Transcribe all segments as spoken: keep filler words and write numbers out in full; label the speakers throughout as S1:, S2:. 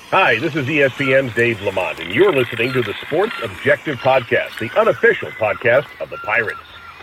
S1: Hi, this is E S P N's Dave Lamont, and you're listening to the Sports Objective Podcast, the unofficial podcast of the Pirates.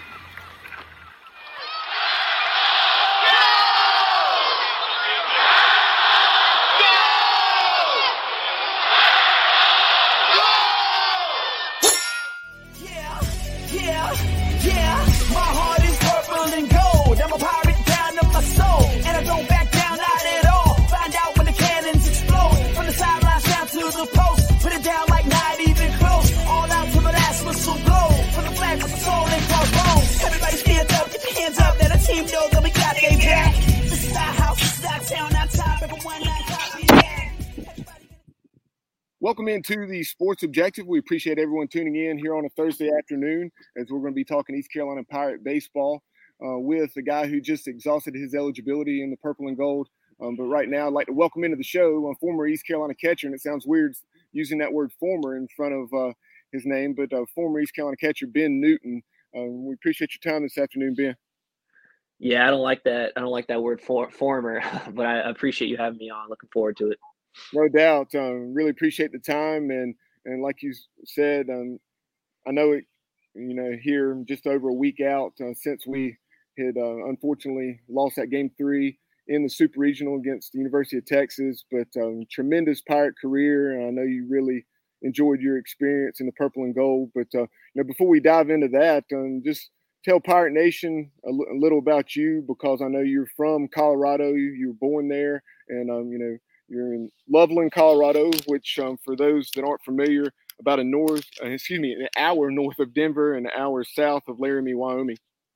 S2: Welcome into the Sports Objective. We appreciate everyone tuning in here on a Thursday afternoon as we're going to be talking East Carolina Pirate baseball uh, with the guy who just exhausted his eligibility in the purple and gold. Um, but right now, I'd like to welcome into the show a former East Carolina catcher, and it sounds weird using that word former in front of uh, his name, but uh, former East Carolina catcher Ben Newton. Um, we appreciate your time this afternoon, Ben.
S3: Yeah, I don't like that. I don't like that word for, former, but I appreciate you having me on. Looking forward to it.
S2: No doubt. Um, really appreciate the time. And, and like you said, um, I know it, you know, here just over a week out uh, since we had uh, unfortunately lost that game three in the Super Regional against the University of Texas, but um, tremendous Pirate career. And I know you really enjoyed your experience in the purple and gold. But, uh, you know, before we dive into that, um, just tell Pirate Nation a, l- a little about you, because I know you're from Colorado. You, you were born there, and, um, you know, you're in Loveland, Colorado, which um, for those that aren't familiar, about a north, uh, excuse me, an hour north of Denver and an hour south of Laramie, Wyoming.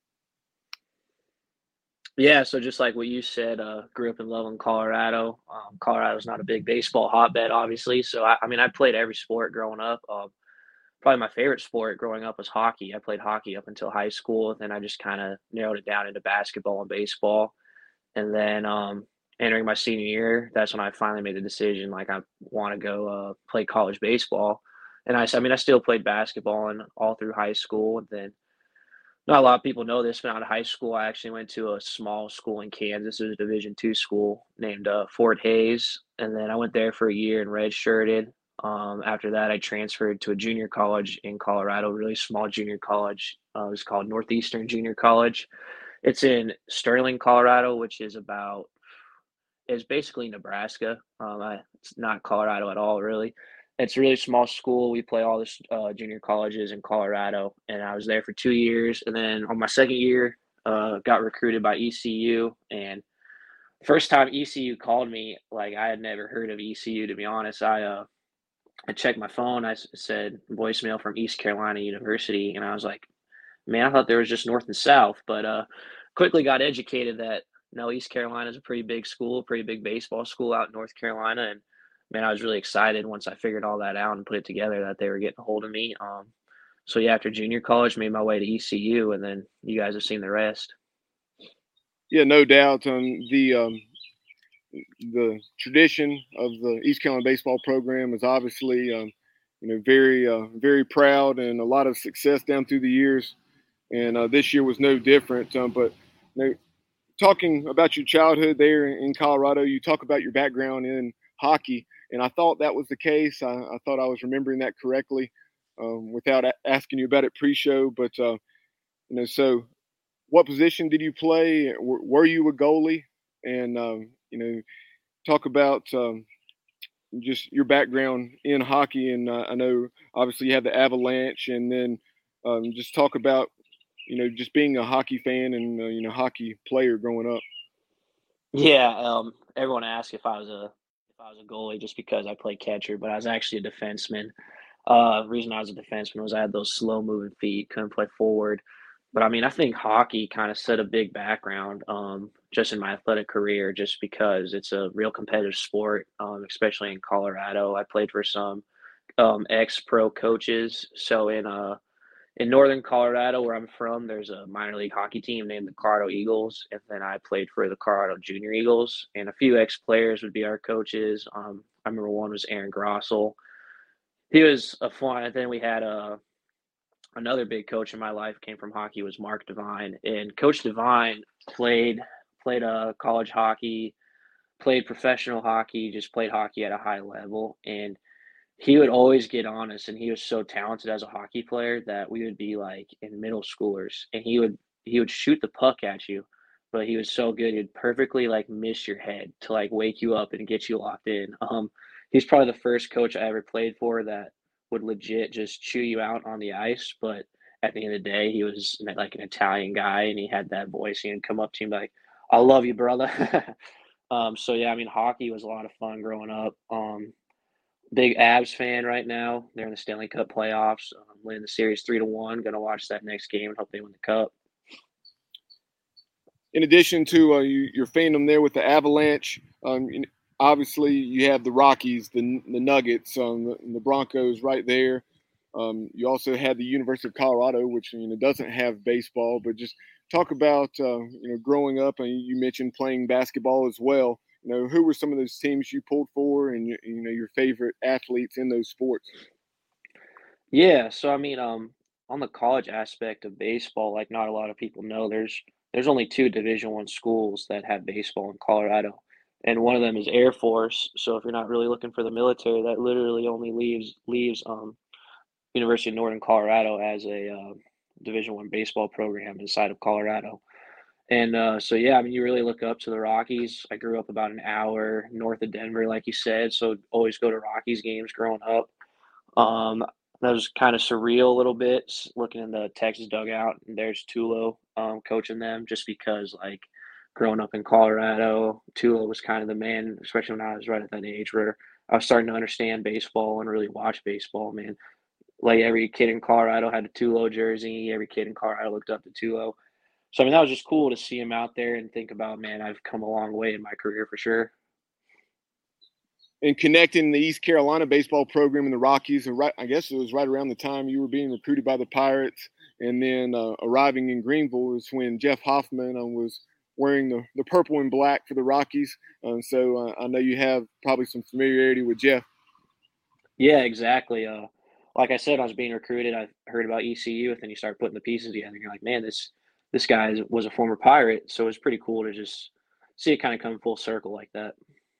S3: Yeah, so just like what you said, uh, grew up in Loveland, Colorado. Um, Colorado's not a big baseball hotbed, obviously. So, I, I mean, I played every sport growing up. Um, probably my favorite sport growing up was hockey. I played hockey up until high school. Then I just kind of narrowed it down into basketball and baseball. And then um, entering my senior year, that's when I finally made the decision, like, I want to go uh, play college baseball. And I, s- I mean, I still played basketball and all through high school. And then not a lot of people know this, but out of high school, I actually went to a small school in Kansas. It was a Division two school named uh, Fort Hays, and then I went there for a year and redshirted. Um, after that, I transferred to a junior college in Colorado, really small junior college. Uh, it was called Northeastern Junior College. It's in Sterling, Colorado, which is about is basically Nebraska. Um, I, it's not Colorado at all, really. It's a really small school. We play all the uh, junior colleges in Colorado, and I was there for two years. And then on my second year, uh, got recruited by E C U. And first time E C U called me, like, I had never heard of E C U, to be honest. I uh, I checked my phone. I said voicemail from East Carolina University, and I was like, man, I thought there was just North and South, but uh, quickly got educated that no, East Carolina is a pretty big school, pretty big baseball school out in North Carolina, and man, I was really excited once I figured all that out and put it together that they were getting a hold of me. Um, so yeah, after junior college, made my way to E C U, and then you guys have seen the rest.
S2: Yeah, no doubt. Um, the um, the tradition of the East Carolina baseball program is obviously, um, you know, very uh, very proud, and a lot of success down through the years. And uh, this year was no different. Um, but you know, talking about your childhood there in Colorado, you talk about your background in hockey, and I thought that was the case. I, I thought I was remembering that correctly um, without a- asking you about it pre-show. But uh, you know, so what position did you play? W- were you a goalie? And um, you know, talk about um, just your background in hockey. And uh, I know obviously you have the Avalanche, and then um, just talk about you know just being a hockey fan and uh, you know hockey player growing up.
S3: Yeah, um, everyone asks if I was a if I was a goalie just because I played catcher, but I was actually a defenseman. Uh, the reason I was a defenseman was I had those slow moving feet, couldn't play forward. But I mean, I think hockey kind of set a big background um, just in my athletic career, just because it's a real competitive sport, um, especially in Colorado. I played for some um, ex-pro coaches. So in uh, in northern Colorado, where I'm from, there's a minor league hockey team named the Colorado Eagles, and then I played for the Colorado Junior Eagles. And a few ex-players would be our coaches. Um, I remember one was Aaron Grossel. He was a fun. And then we had a another big coach in my life came from hockey was Mark Devine, and Coach Devine played played uh, college hockey, played professional hockey, just played hockey at a high level, and he would always get on us, and he was so talented as a hockey player that we would be, like, in middle schoolers, and he would he would shoot the puck at you, but he was so good, he'd perfectly, like, miss your head to, like, wake you up and get you locked in. Um, he's probably the first coach I ever played for that would legit just chew you out on the ice, but at the end of the day, he was, like, an Italian guy, and he had that voice. He'd come up to you and be like, "I love you, brother." Um, so, yeah, I mean, hockey was a lot of fun growing up. Um, big Avs fan right now. They're in the Stanley Cup playoffs, um, winning the series three to one. Gonna watch that next game and hope they win the cup.
S2: In addition to uh, you, your fandom there with the Avalanche, um, obviously you have the Rockies, the the Nuggets, um, the, the Broncos right there. Um, you also had the University of Colorado, which you know doesn't have baseball, but just talk about uh, you know growing up, and you mentioned playing basketball as well. You know, who were some of those teams you pulled for, and you, you know your favorite athletes in those sports?
S3: Yeah, so I mean, um, on the college aspect of baseball, like not a lot of people know, there's there's only two Division One schools that have baseball in Colorado, and one of them is Air Force. So if you're not really looking for the military, that literally only leaves leaves um, University of Northern Colorado as a uh, Division One baseball program inside of Colorado. And uh, so yeah, I mean, you really look up to the Rockies. I grew up about an hour north of Denver, like you said, so always go to Rockies games growing up. Um, that was kind of surreal a little bit looking in the Texas dugout, and there's Tulo um, coaching them just because, like, growing up in Colorado, Tulo was kind of the man, especially when I was right at that age where I was starting to understand baseball and really watch baseball, man. Like, every kid in Colorado had a Tulo jersey. Every kid in Colorado looked up to Tulo. So, I mean, that was just cool to see him out there and think about, man, I've come a long way in my career for sure.
S2: And connecting the East Carolina baseball program and the Rockies, right, I guess it was right around the time you were being recruited by the Pirates, and then uh, arriving in Greenville is when Jeff Hoffman uh, was wearing the, the purple and black for the Rockies. Uh, so uh, I know you have probably some familiarity with Jeff.
S3: Yeah, exactly. Uh, like I said, I was being recruited. I heard about E C U, and then you start putting the pieces together. And you're like, man, this this guy is- was a former Pirate, so it was pretty cool to just see it kind of come full circle like that.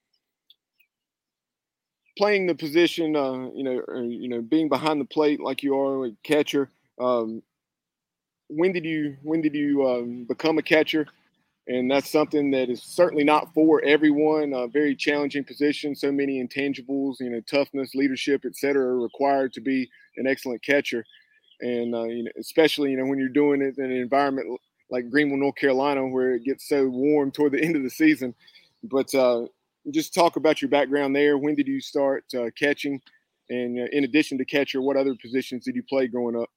S2: Playing the position, uh, you know, or, you know, being behind the plate like you are, a catcher. Um, when did you when did you um, become a catcher? And that's something that is certainly not for everyone. A very challenging position, so many intangibles, you know, toughness, leadership, et cetera, are required to be an excellent catcher. And uh, you know, especially you know when you're doing it in an environment like Greenville, North Carolina, where it gets so warm toward the end of the season. But uh, just talk about your background there. When did you start uh, catching? And uh, in addition to catcher, what other positions did you play growing up?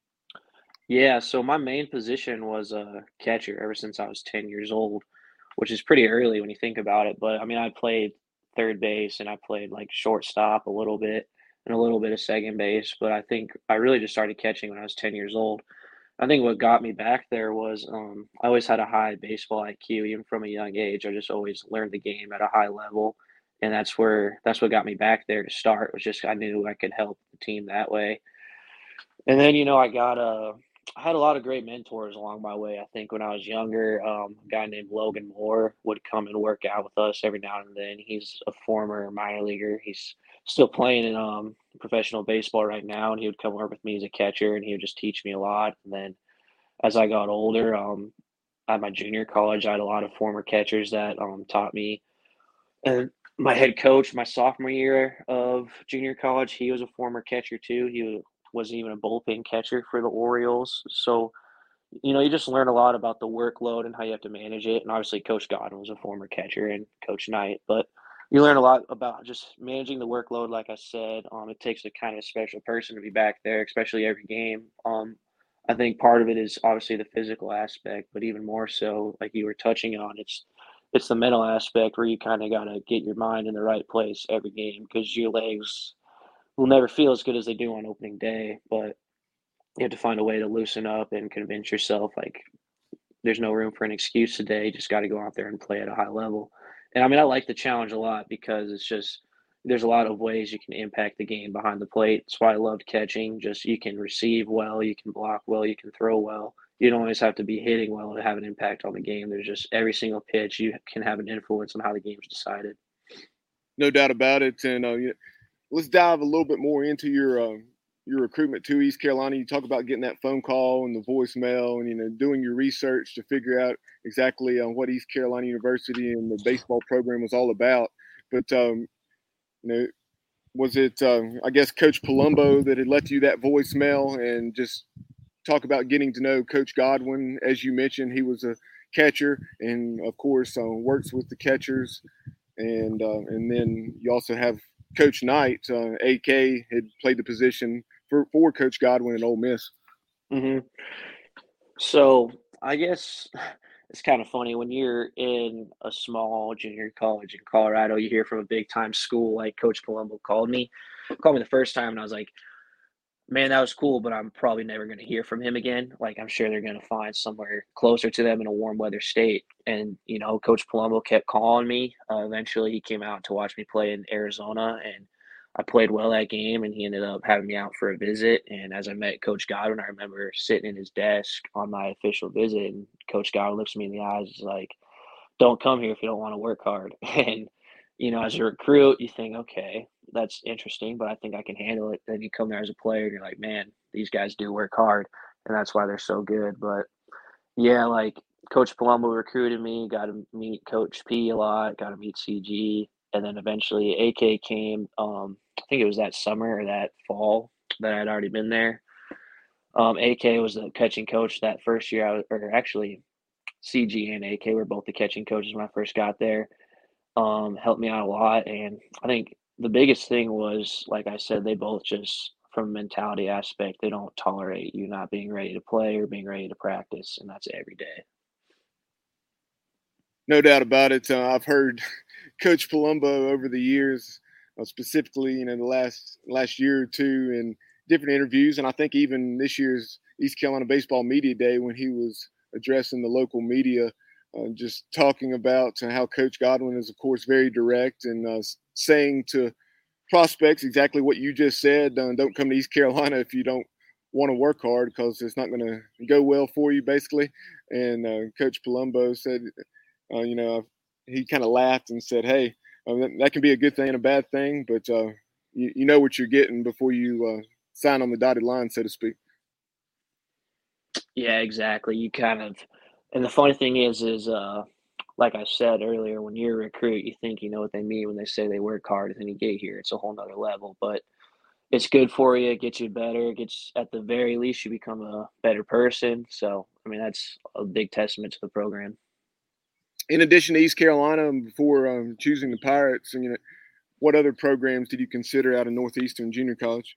S3: Yeah, so my main position was a catcher ever since I was ten years old, which is pretty early when you think about it. But I mean, I played third base and I played like shortstop a little bit and a little bit of second base. But I think I really just started catching when I was ten years old. I think what got me back there was um, I always had a high baseball I Q, even from a young age. I just always learned the game at a high level, and that's where that's what got me back there to start. Was just I knew I could help the team that way. And then, you know, I got a I had a lot of great mentors along my way. I think when I was younger, um, a guy named Logan Moore would come and work out with us every now and then. He's a former minor leaguer. He's still playing in um, professional baseball right now, and he would come work with me as a catcher, and he would just teach me a lot. And then as I got older, um, at my junior college, I had a lot of former catchers that um, taught me. And my head coach, my sophomore year of junior college, he was a former catcher too. He was even a bullpen catcher for the Orioles. So, you know, you just learn a lot about the workload and how you have to manage it. And obviously, Coach Godwin was a former catcher and Coach Knight, but you learn a lot about just managing the workload. Like I said, um, it takes a kind of special person to be back there, especially every game. Um, I think part of it is obviously the physical aspect, but even more so, like you were touching on, it's it's the mental aspect where you kind of got to get your mind in the right place every game because your legs will never feel as good as they do on opening day, but you have to find a way to loosen up and convince yourself like there's no room for an excuse today. You just got to go out there and play at a high level. And I mean, I like the challenge a lot because it's just there's a lot of ways you can impact the game behind the plate. That's why I loved catching. Just you can receive well, you can block well, you can throw well, you don't always have to be hitting well to have an impact on the game. There's just every single pitch you can have an influence on how the game's decided.
S2: No doubt about it. And uh, let's dive a little bit more into your um, your recruitment to East Carolina. You talk about getting that phone call and the voicemail, and you know doing your research to figure out exactly uh, what East Carolina University and the baseball program was all about. But um, you know, was it um, I guess Coach Palumbo that had left you that voicemail, and just talk about getting to know Coach Godwin? As you mentioned, he was a catcher, and of course uh, works with the catchers, and uh, and then you also have Coach Knight. uh, A K had played the position for, for Coach Godwin at Ole Miss.
S3: Mm-hmm. So I guess it's kind of funny when you're in a small junior college in Colorado, you hear from a big time school like Coach Palumbo called me, called me the first time, and I was like, man, that was cool, but I'm probably never going to hear from him again. Like, I'm sure they're going to find somewhere closer to them in a warm weather state. And, you know, Coach Palumbo kept calling me. Uh, eventually, he came out to watch me play in Arizona, and I played well that game, and he ended up having me out for a visit. And as I met Coach Godwin, I remember sitting in his desk on my official visit, and Coach Godwin looks me in the eyes, is like, don't come here if you don't want to work hard. And, you know, as a recruit, you think, okay, that's interesting, but I think I can handle it. Then you come there as a player and you're like, man, these guys do work hard, and that's why they're so good. But yeah, like Coach Palumbo recruited me, got to meet Coach P a lot, got to meet C G, and then eventually A K came. Um, I think it was that summer or that fall that I'd already been there. Um, A K was the catching coach that first year I was, or actually C G and A K were both the catching coaches when I first got there. Um, helped me out a lot, and I think the biggest thing was, like I said, they both just, from a mentality aspect, they don't tolerate you not being ready to play or being ready to practice, and that's every day.
S2: No doubt about it. Uh, I've heard Coach Palumbo over the years, uh, specifically, you know, the last last year or two, in different interviews, and I think even this year's East Carolina Baseball Media Day, when he was addressing the local media, uh, just talking about how Coach Godwin is, of course, very direct, and uh, saying to prospects exactly what you just said. Uh, don't come to East Carolina if you don't want to work hard, because it's not going to go well for you, basically. And uh, Coach Palumbo said, uh, you know, he kind of laughed and said, hey, uh, that, that can be a good thing and a bad thing, but uh, you, you know what you're getting before you uh, sign on the dotted line, so to speak.
S3: Yeah, exactly. You kind of, and the funny thing is, is uh, like I said earlier, when you're a recruit, you think you know what they mean when they say they work hard, and then you get here, it's a whole nother level. But it's good for you. It gets you better. It gets, at the very least, you become a better person. So, I mean, that's a big testament to the program.
S2: In addition to East Carolina, before um, choosing the Pirates, and you know, what other programs did you consider out of Northeastern Junior College?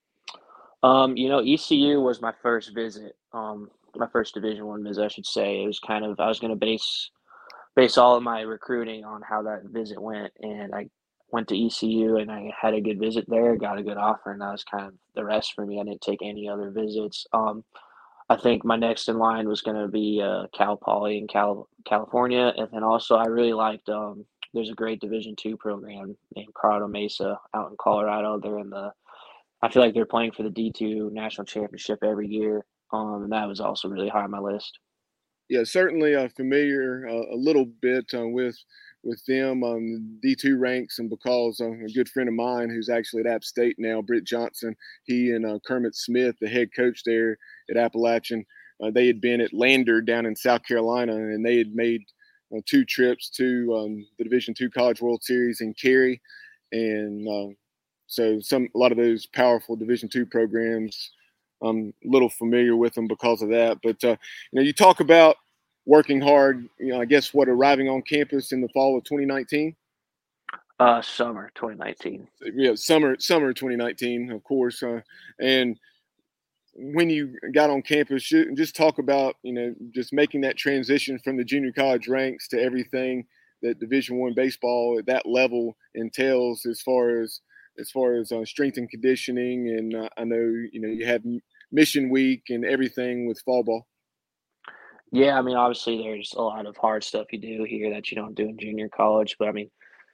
S3: Um, you know, E C U was my first visit. Um, my first Division One visit, I should say. It was kind of, I was going to base base all of my recruiting on how that visit went, and I went to E C U and I had a good visit there, got a good offer, and that was kind of the rest for me. I didn't take any other visits. Um, I think my next in line was going to be uh, Cal Poly in Cal- California, and then also I really liked. Um, there's a great Division Two program named Colorado Mesa out in Colorado. They're in the. I feel like they're playing for the D two national championship every year, um, and that was also really high on my list.
S2: Yeah, certainly uh, familiar uh, a little bit uh, with with them on um, D two ranks, and because uh, a good friend of mine who's actually at App State now, Britt Johnson, he and uh, Kermit Smith, the head coach there at Appalachian, uh, they had been at Lander down in South Carolina, and they had made uh, two trips to um, the Division Two College World Series in Cary, and uh, so some a lot of those powerful Division Two programs. I'm a little familiar with them because of that. But, uh, you know, you talk about working hard, you know, I guess what, arriving on campus in the fall of twenty nineteen?
S3: Uh, summer twenty nineteen.
S2: Yeah, summer, summer twenty nineteen, of course. Uh, and when you got on campus, just talk about, you know, just making that transition from the junior college ranks to everything that Division One baseball at that level entails, as far as as far as uh, strength and conditioning. And uh, I know, you know, you have mission week and everything with fall ball.
S3: Yeah, I mean, obviously there's a lot of hard stuff you do here that you don't do in junior college, but I mean,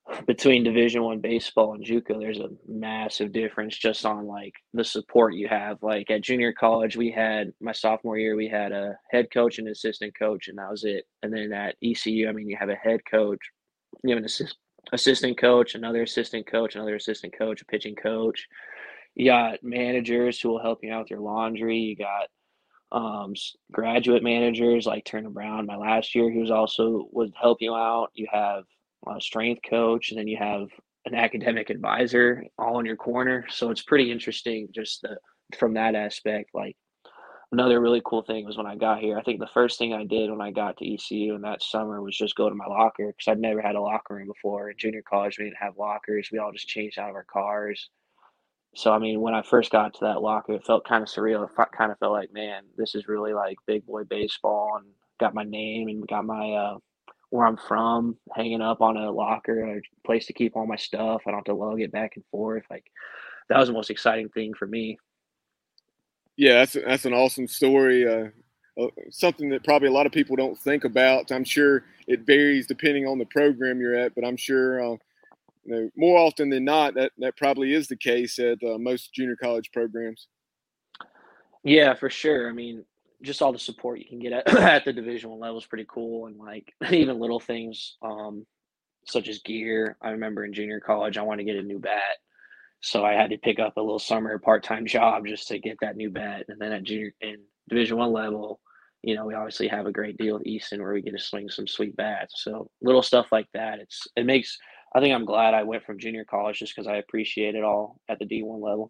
S3: between Division One baseball and JUCO, there's a massive difference just on like the support you have. Like at junior college, we had my sophomore year, we had a head coach and assistant coach, and that was it. And then at E C U, I mean, you have a head coach, you have an assist, assistant coach, another assistant coach, another assistant coach, a pitching coach. You got managers who will help you out with your laundry. You got um, graduate managers like Turner Brown, my last year, who's also would help you out. You have a strength coach, and then you have an academic advisor all in your corner. So it's pretty interesting just the, from that aspect. Like another really cool thing was when I got here, I think the first thing I did when I got to E C U in that summer was just go to my locker because I'd never had a locker room before. In junior college, we didn't have lockers. We all just changed out of our cars. So, I mean, when I first got to that locker, it felt kind of surreal. It kind of felt like, man, this is really like big boy baseball, and got my name and got my uh, where I'm from hanging up on a locker, a place to keep all my stuff. I don't have to lug it back and forth. Like that was the most exciting thing for me.
S2: Yeah, that's that's an awesome story. Uh, uh, something that probably a lot of people don't think about. I'm sure it varies depending on the program you're at, but I'm sure. Uh, You know, more often than not, that, that probably is the case at uh, most junior college programs.
S3: Yeah, for sure. I mean, just all the support you can get at, at the Division One level is pretty cool, and like even little things um, such as gear. I remember in junior college, I wanted to get a new bat, so I had to pick up a little summer part-time job just to get that new bat. And then at junior in Division One level, you know, we obviously have a great deal with Easton where we get to swing some sweet bats. So little stuff like that. It's it makes. I think I'm glad I went from junior college just because I appreciate it all at the D one level.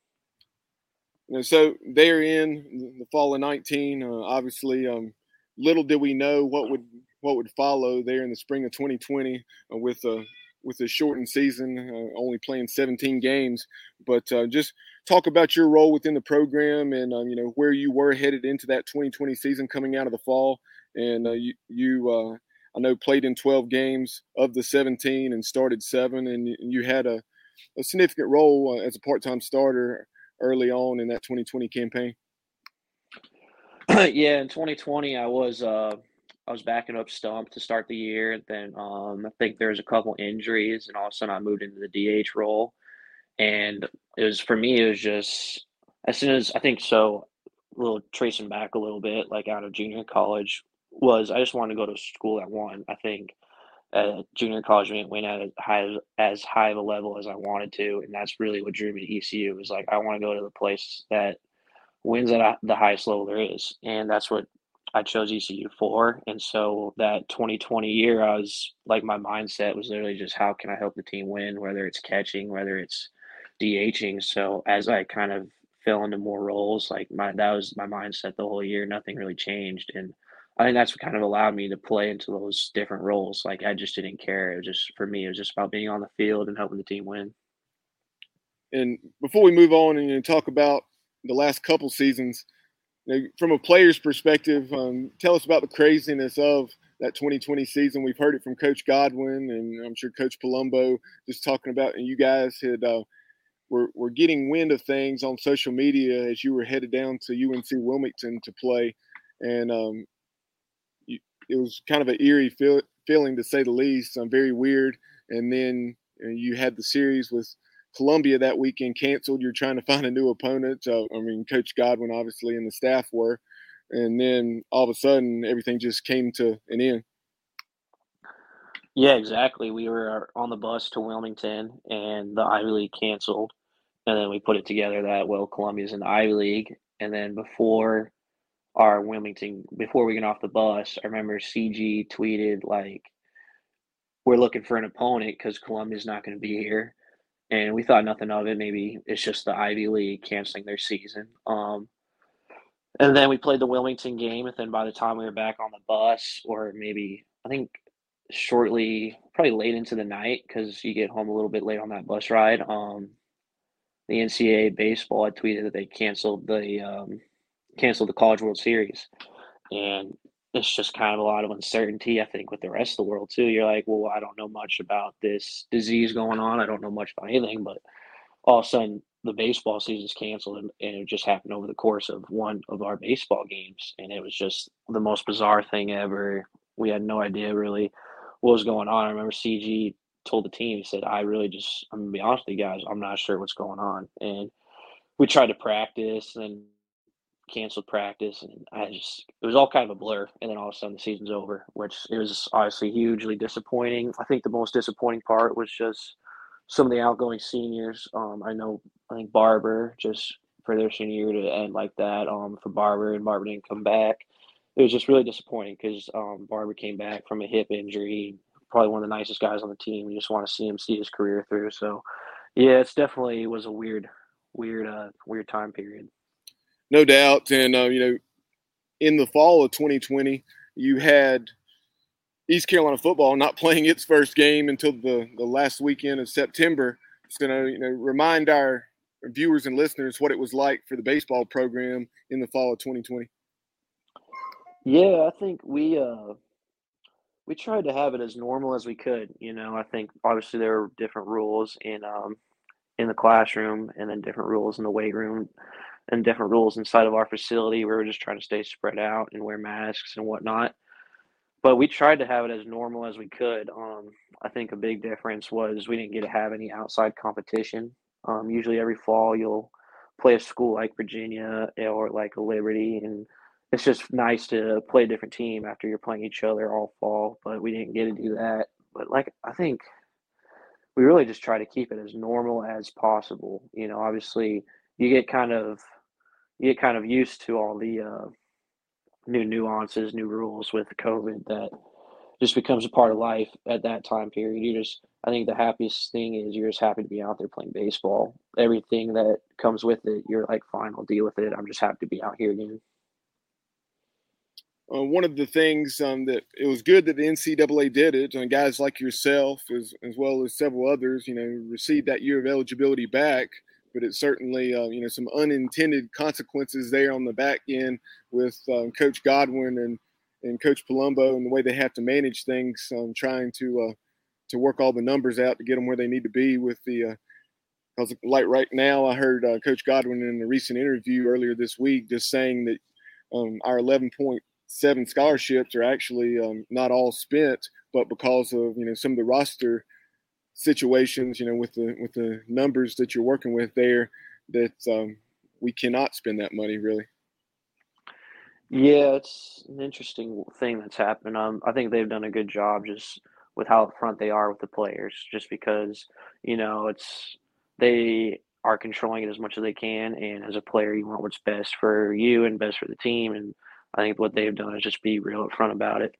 S2: You know, so they're in the fall of nineteen. Uh, obviously, um, little did we know what would what would follow there in the spring of twenty twenty uh, with a with a shortened season, uh, only playing seventeen games. But uh, just talk about your role within the program and um, you know where you were headed into that twenty twenty season coming out of the fall. And uh, you you uh, I know played in twelve games of the seventeen and started seven, and you had a, a significant role uh, as a part-time starter early on in that twenty twenty campaign.
S3: Yeah, in twenty twenty, I was uh, I was backing up Stump to start the year. Then um, I think there was a couple injuries, and all of a sudden I moved into the D H role. And it was for me, it was just as soon as I think so. A little tracing back a little bit, like out of junior college, was I just wanted to go to school at one. I think at junior college we didn't win at as high as high of a level as I wanted to, and that's really what drew me to E C U. It was like I want to go to the place that wins at a, the highest level there is, and that's what I chose E C U for. And so that twenty twenty year, I was like, my mindset was literally just how can I help the team win, whether it's catching, whether it's DHing. So as I kind of fell into more roles, like my that was my mindset the whole year. Nothing really changed, and I think that's what kind of allowed me to play into those different roles. Like I just didn't care. It was just for me, it was just about being on the field and helping the team win.
S2: And before we move on and you know, talk about the last couple seasons, you know, from a player's perspective, um, tell us about the craziness of that twenty twenty season. We've heard it from Coach Godwin, and I'm sure Coach Palumbo just talking about, and you guys had uh, were were getting wind of things on social media as you were headed down to U N C Wilmington to play, and um, you, it was kind of an eerie feel, feeling to say the least. Um, very weird. And then you, know, you had the series with Columbia that weekend canceled. You're trying to find a new opponent. Uh, I mean, Coach Godwin obviously and the staff were, and then all of a sudden everything just came to an end.
S3: Yeah, exactly. We were on the bus to Wilmington, and the Ivy League canceled, and then we put it together that well, Columbia's in the Ivy League, and then before our Wilmington, before we get off the bus, I remember C G tweeted like, "We're looking for an opponent because Columbia's not going to be here." And we thought nothing of it. Maybe it's just the Ivy League canceling their season. Um, and then we played the Wilmington game, and then by the time we were back on the bus, or maybe I think shortly, probably late into the night, because you get home a little bit late on that bus ride. Um, the N C double A baseball had tweeted that they canceled the um, canceled the College World Series, and it's just kind of a lot of uncertainty, I think, with the rest of the world too. You're like, well, I don't know much about this disease going on. I don't know much about anything, but all of a sudden the baseball season's canceled, and, and it just happened over the course of one of our baseball games, and it was just the most bizarre thing ever. We had no idea really what was going on. I remember C G told the team, he said, "I really just I'm gonna be honest with you guys, I'm not sure what's going on." And we tried to practice and canceled practice, and I just it was all kind of a blur. And then all of a sudden the season's over, which it was obviously hugely disappointing. I think the most disappointing part was just some of the outgoing seniors. Um, I know I think Barber just for their senior year to end like that. Um, for Barber and Barber didn't come back. It was just really disappointing because um, Barber came back from a hip injury. Probably one of the nicest guys on the team. You just want to see him see his career through. So, yeah, it's definitely it was a weird, weird, uh, weird time period.
S2: No doubt. And, uh, you know, in the fall of twenty twenty, you had East Carolina football not playing its first game until the, the last weekend of September. So, you know, remind our viewers and listeners what it was like for the baseball program in the fall of twenty twenty.
S3: Yeah, I think we uh we tried to have it as normal as we could. You know, I think obviously there were different rules in um in the classroom and then different rules in the weight room and different rules inside of our facility. We were just trying to stay spread out and wear masks and whatnot. But we tried to have it as normal as we could. Um, I think a big difference was we didn't get to have any outside competition. Um, usually every fall you'll play a school like Virginia or like a Liberty, and it's just nice to play a different team after you're playing each other all fall. But we didn't get to do that. But like I think we really just try to keep it as normal as possible. You know, obviously you get kind of you get kind of used to all the uh, new nuances, new rules with COVID that just becomes a part of life at that time period. You just, I think the happiest thing is you're just happy to be out there playing baseball. Everything that comes with it, you're like, fine, I'll deal with it. I'm just happy to be out here again.
S2: Uh, one of the things um, that it was good that the N C double A did it, and guys like yourself, as, as well as several others, you know, received that year of eligibility back. But it's certainly, uh, you know, some unintended consequences there on the back end with um, Coach Godwin and, and Coach Palumbo and the way they have to manage things, um, trying to uh, to work all the numbers out to get them where they need to be with the because, uh, like right now, I heard uh, Coach Godwin in a recent interview earlier this week just saying that um, our eleven point seven scholarships are actually um, not all spent, but because of, you know, some of the roster situations, you know, with the with the numbers that you're working with there, that um, we cannot spend that money really.
S3: Yeah, it's an interesting thing that's happened. Um, I think they've done a good job just with how upfront they are with the players, just because, you know, it's they are controlling it as much as they can, and as a player, you want what's best for you and best for the team, and I think what they've done is just be real upfront about it.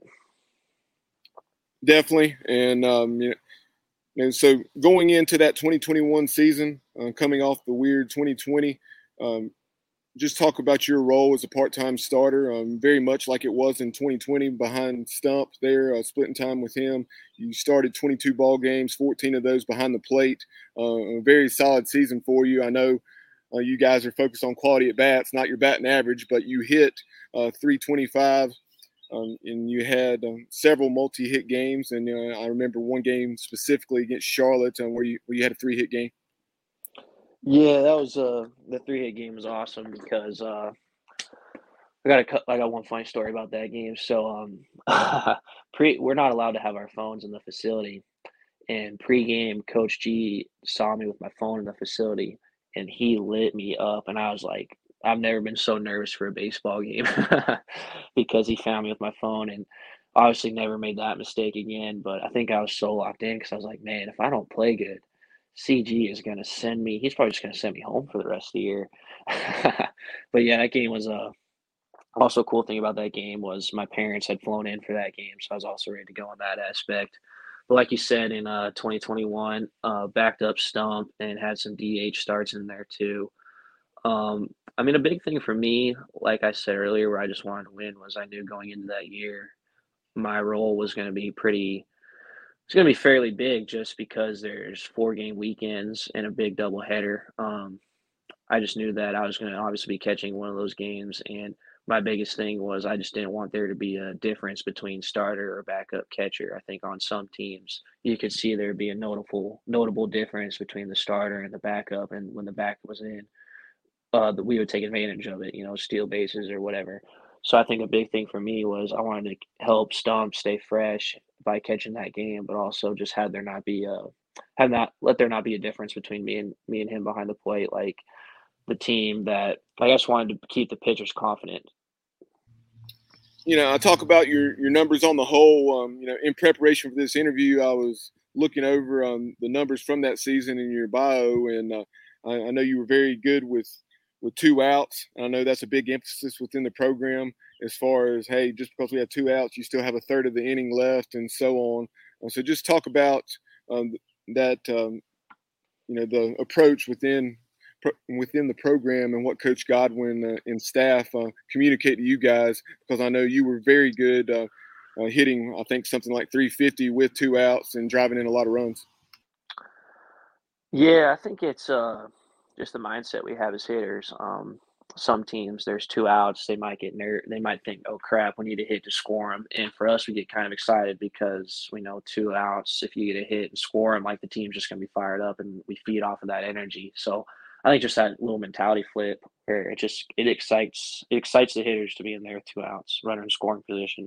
S2: Definitely, and um, you know, and so going into that twenty twenty-one season, uh, coming off the weird twenty twenty, um, just talk about your role as a part-time starter, um, very much like it was in twenty twenty behind Stump there, uh, splitting time with him. You started twenty-two ball games, fourteen of those behind the plate. Uh, a very solid season for you. I know uh, you guys are focused on quality at bats, not your batting average, but you hit uh, three twenty-five. Um, and you had um, several multi-hit games, and uh, I remember one game specifically against Charlotte um, where you where you had a three-hit game.
S3: Yeah, that was uh the three hit game was awesome because uh I got a I got one funny story about that game. So um pre we're not allowed to have our phones in the facility, and pregame Coach G saw me with my phone in the facility and he lit me up, and I was like, I've never been so nervous for a baseball game because he found me with my phone, and obviously never made that mistake again. But I think I was so locked in because I was like, man, if I don't play good, C G is gonna send me. He's probably just gonna send me home for the rest of the year. But yeah, that game was a also, cool thing about that game was my parents had flown in for that game, so I was also ready to go on that aspect. But like you said, in uh, twenty twenty-one, uh, backed up Stump and had some D H starts in there too. Um, I mean, a big thing for me, like I said earlier, where I just wanted to win was I knew going into that year my role was going to be pretty. It's going to be fairly big just because there's four game weekends and a big doubleheader. Um, I just knew that I was going to obviously be catching one of those games, and my biggest thing was I just didn't want there to be a difference between starter or backup catcher. I think on some teams you could see there'd be a notable notable difference between the starter and the backup, and when the backup was in, uh, that we would take advantage of it, you know, steal bases or whatever. So I think a big thing for me was I wanted to help Stump stay fresh, by catching that game, but also just had there not be a had not let there not be a difference between me and me and him behind the plate. Like the team that I just wanted to keep the pitchers confident.
S2: You know, I talk about your your numbers on the whole. Um, you know, in preparation for this interview, I was looking over um, the numbers from that season in your bio, and uh, I, I know you were very good with with two outs. I know that's a big emphasis within the program as far as, hey, just because we have two outs, you still have a third of the inning left, and so on. Uh, so just talk about um, that, um, you know, the approach within within the program and what Coach Godwin uh, and staff uh, communicate to you guys, because I know you were very good uh, uh, hitting, I think, something like three fifty with two outs and driving in a lot of runs.
S3: Yeah, I think it's uh, just the mindset we have as hitters. Um, some teams, there's two outs, they might get ner- they might think, "Oh crap, we need a hit to score them." And for us, we get kind of excited because we know two outs. If you get a hit and score them, like the team's just gonna be fired up, and we feed off of that energy. So I think just that little mentality flip where it just it excites it excites the hitters to be in there with two outs, runner in scoring position.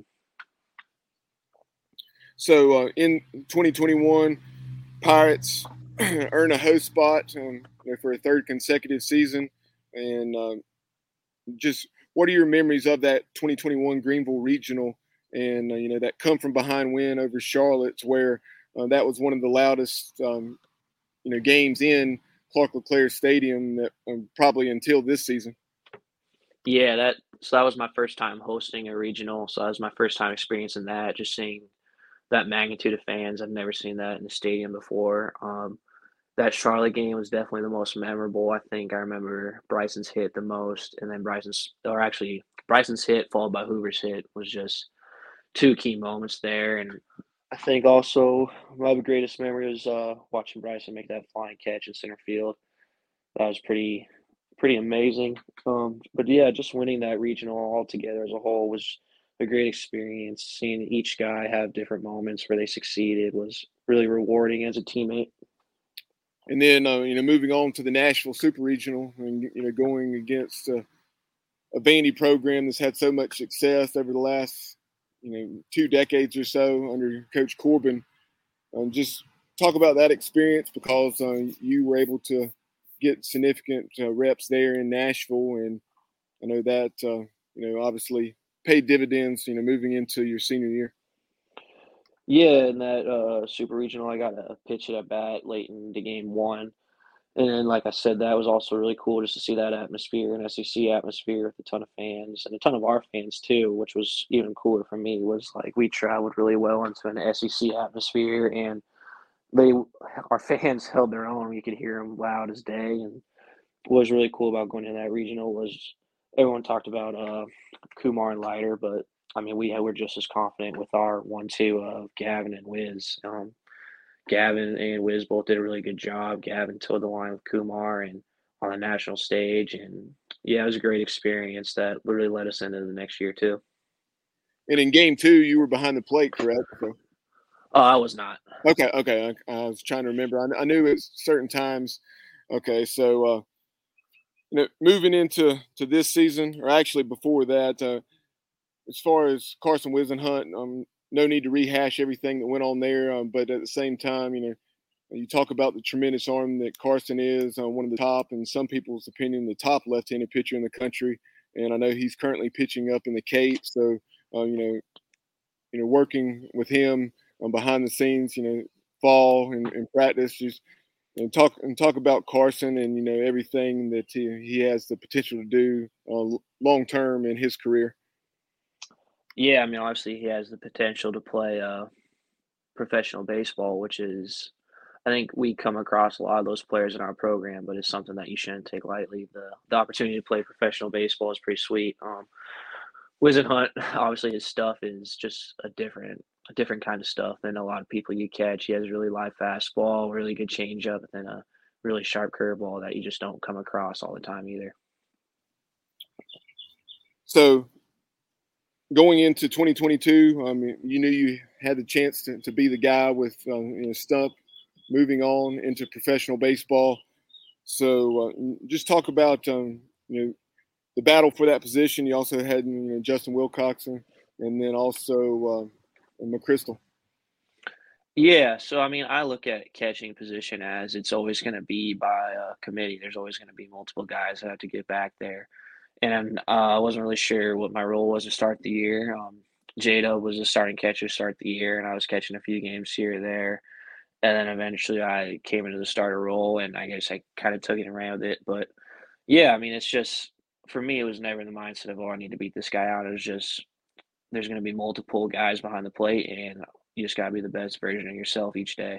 S2: So uh, in twenty twenty-one, Pirates earn a host spot um, you know, for a third consecutive season. And uh, just what are your memories of that twenty twenty-one Greenville Regional and, uh, you know, that come from behind win over Charlotte, where uh, that was one of the loudest, um, you know, games in Clark LeClaire Stadium that, um, probably until this season?
S3: Yeah, that so that was my first time hosting a regional. So that was my first time experiencing that, just seeing that magnitude of fans. I've never seen that in the stadium before. Um, that Charlotte game was definitely the most memorable. I think I remember Bryson's hit the most, and then Bryson's, or actually Bryson's hit followed by Hoover's hit was just two key moments there. And I think also my greatest memory was uh, watching Bryson make that flying catch in center field. That was pretty pretty amazing. Um, but yeah, just winning that regional all together as a whole was a great experience. Seeing each guy have different moments where they succeeded was really rewarding as a teammate.
S2: And then, uh, you know, moving on to the Nashville Super Regional and, you know, going against uh, a Vandy program that's had so much success over the last, you know, two decades or so under Coach Corbin. Um, just talk about that experience, because uh, you were able to get significant uh, reps there in Nashville. And I know that, uh, you know, obviously paid dividends, you know, moving into your senior year.
S3: Yeah, in that uh, super regional, I got a pitch at a bat late in the game one. And then, like I said, that was also really cool just to see that atmosphere, an S E C atmosphere with a ton of fans and a ton of our fans too, which was even cooler for me. Was like we traveled really well into an S E C atmosphere, and they our fans held their own. You could hear them loud as day. And what was really cool about going to that regional was everyone talked about uh, Kumar and Leiter, but I mean we had, were just as confident with our one-two of Gavin and Wiz. Um, Gavin and Wiz both did a really good job. Gavin towed the line with Kumar and on the national stage, and yeah, it was a great experience that really led us into the next year too.
S2: And in game two, you were behind the plate, correct? So,
S3: Oh, I was not.
S2: okay, okay. I, I was trying to remember. I, I knew at certain times. Okay, so uh, you know, moving into to this season, or actually before that, uh, as far as Carson Whisenhunt, um, no need to rehash everything that went on there. Um, but at the same time, you know, you talk about the tremendous arm that Carson is, uh, one of the top, in some people's opinion, the top left-handed pitcher in the country. And I know he's currently pitching up in the Cape. So, uh, you know, you know, working with him um, behind the scenes, you know, fall and, and practice, just and talk and talk about Carson and, you know, everything that he, he has the potential to do uh, long term in his career.
S3: Yeah, I mean, obviously he has the potential to play uh, professional baseball, which is, I think we come across a lot of those players in our program, but it's something that you shouldn't take lightly. The the opportunity to play professional baseball is pretty sweet. Um, Whisenhunt, obviously his stuff is just a different a different kind of stuff than a lot of people you catch. He has a really live fastball, really good changeup, and then a really sharp curveball that you just don't come across all the time either.
S2: So going into twenty twenty-two, um, you knew you had the chance to, to be the guy with um, you know, Stump moving on into professional baseball. So uh, just talk about um, you know, the battle for that position. You also had, you know, Justin Wilcoxon, and then also uh, McChrystal.
S3: Yeah, so I mean, I look at catching position as it's always going to be by a committee. There's always going to be multiple guys that have to get back there. And uh, I wasn't really sure what my role was to start the year. Um, Jada was a starting catcher to start the year, and I was catching a few games here or there. And then eventually I came into the starter role, and I guess I kind of took it and ran with it. But yeah, I mean, it's just for me, it was never the mindset of, oh, I need to beat this guy out. It was just there's going to be multiple guys behind the plate, and you just got to be the best version of yourself each day.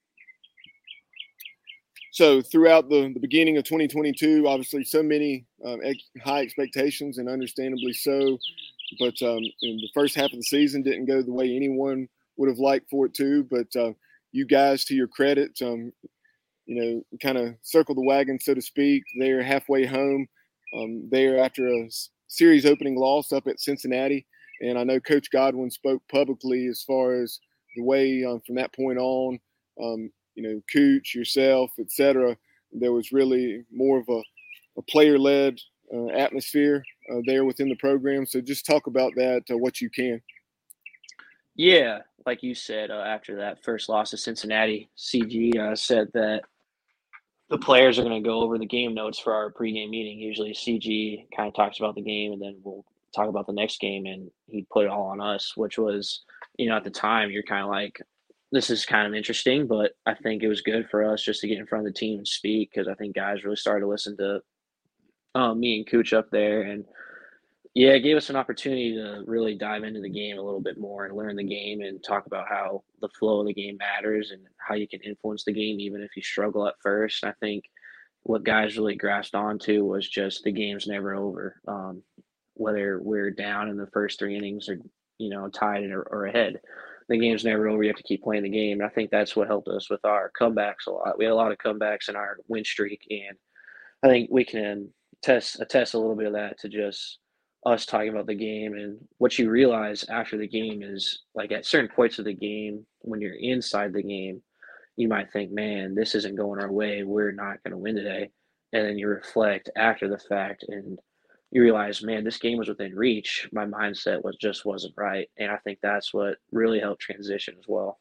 S2: So throughout the, the beginning of twenty twenty-two, obviously so many um, ex- high expectations, and understandably so. But um, in the first half of the season didn't go the way anyone would have liked for it to. But uh, you guys, to your credit, um, you know, kind of circle the wagon, so to speak. They're halfway home. Um, they're after a series opening loss up at Cincinnati. And I know Coach Godwin spoke publicly as far as the way um, from that point on, um, you know, Cooch, yourself, et cetera, there was really more of a, a player-led uh, atmosphere uh, there within the program. So just talk about that, uh, what you can.
S3: Yeah, like you said, uh, after that first loss to Cincinnati, C G uh, said that the players are going to go over the game notes for our pregame meeting. Usually C G kind of talks about the game, and then we'll talk about the next game, and he put it all on us, which was, you know, at the time you're kind of like, this is kind of interesting, but I think it was good for us just to get in front of the team and speak, because I think guys really started to listen to um, me and Cooch up there, and yeah, it gave us an opportunity to really dive into the game a little bit more and learn the game and talk about how the flow of the game matters and how you can influence the game even if you struggle at first. I think what guys really grasped onto was just the game's never over. Um, whether we're down in the first three innings or, you know, tied or, or ahead, the game's never over. You have to keep playing the game. And I think that's what helped us with our comebacks a lot. We had a lot of comebacks in our win streak, and I think we can test attest a little bit of that to just us talking about the game. And what you realize after the game is, like, at certain points of the game, when you're inside the game, you might think, man, this isn't going our way. We're not going to win today. And then you reflect after the fact and you realize, man, this game was within reach. My mindset was just wasn't right. And I think that's what really helped transition as well.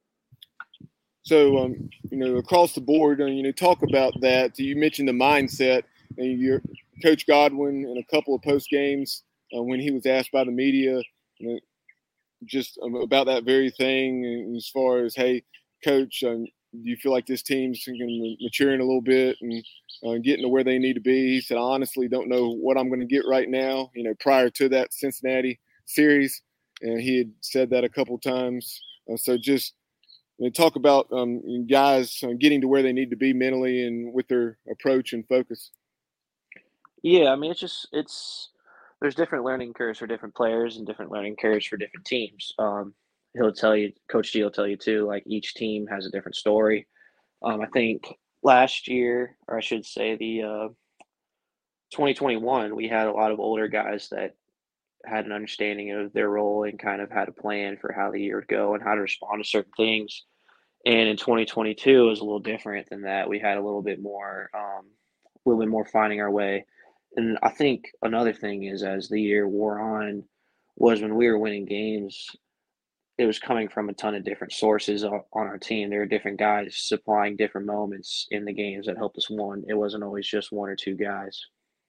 S2: So, um, you know, across the board, uh, you know, talk about that. You mentioned the mindset, and your Coach Godwin in a couple of post games uh, when he was asked by the media, you know, just um, about that very thing. And as far as, hey, Coach, um, do you feel like this team's going to maturing a little bit and uh, getting to where they need to be? He said, I honestly don't know what I'm going to get right now. You know, prior to that Cincinnati series, and he had said that a couple times. Uh, so just and talk about um, guys uh, getting to where they need to be mentally and with their approach and focus.
S3: Yeah, I mean, it's just it's there's different learning curves for different players and different learning curves for different teams. Um, he'll tell you, Coach G will tell you too, like each team has a different story. Um, I think last year, or I should say the uh, twenty twenty-one, we had a lot of older guys that had an understanding of their role and kind of had a plan for how the year would go and how to respond to certain things. And in twenty twenty-two, it was a little different than that. We had a little bit more, um, a little bit more finding our way. And I think another thing is, as the year wore on, was when we were winning games, it was coming from a ton of different sources on, on our team. There were different guys supplying different moments in the games that helped us win. It wasn't always just one or two guys.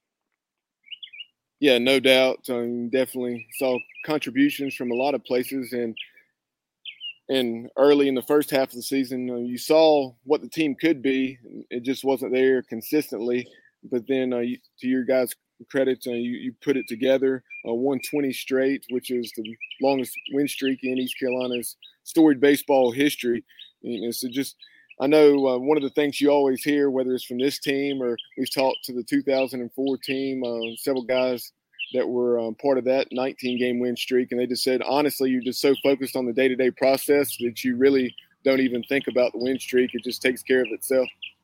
S2: Yeah, no doubt. Um, definitely saw contributions from a lot of places, and and early in the first half of the season, uh, you saw what the team could be. It just wasn't there consistently. But then, uh, you, to your guys' credit, uh, you, you put it together, uh, won twenty straight, which is the longest win streak in East Carolina's storied baseball history. And so just I know uh, one of the things you always hear, whether it's from this team or we've talked to the two thousand four team, uh, several guys that were um, part of that nineteen-game win streak, and they just said, honestly, you're just so focused on the day-to-day process that you really don't even think about the win streak. It just takes care of itself.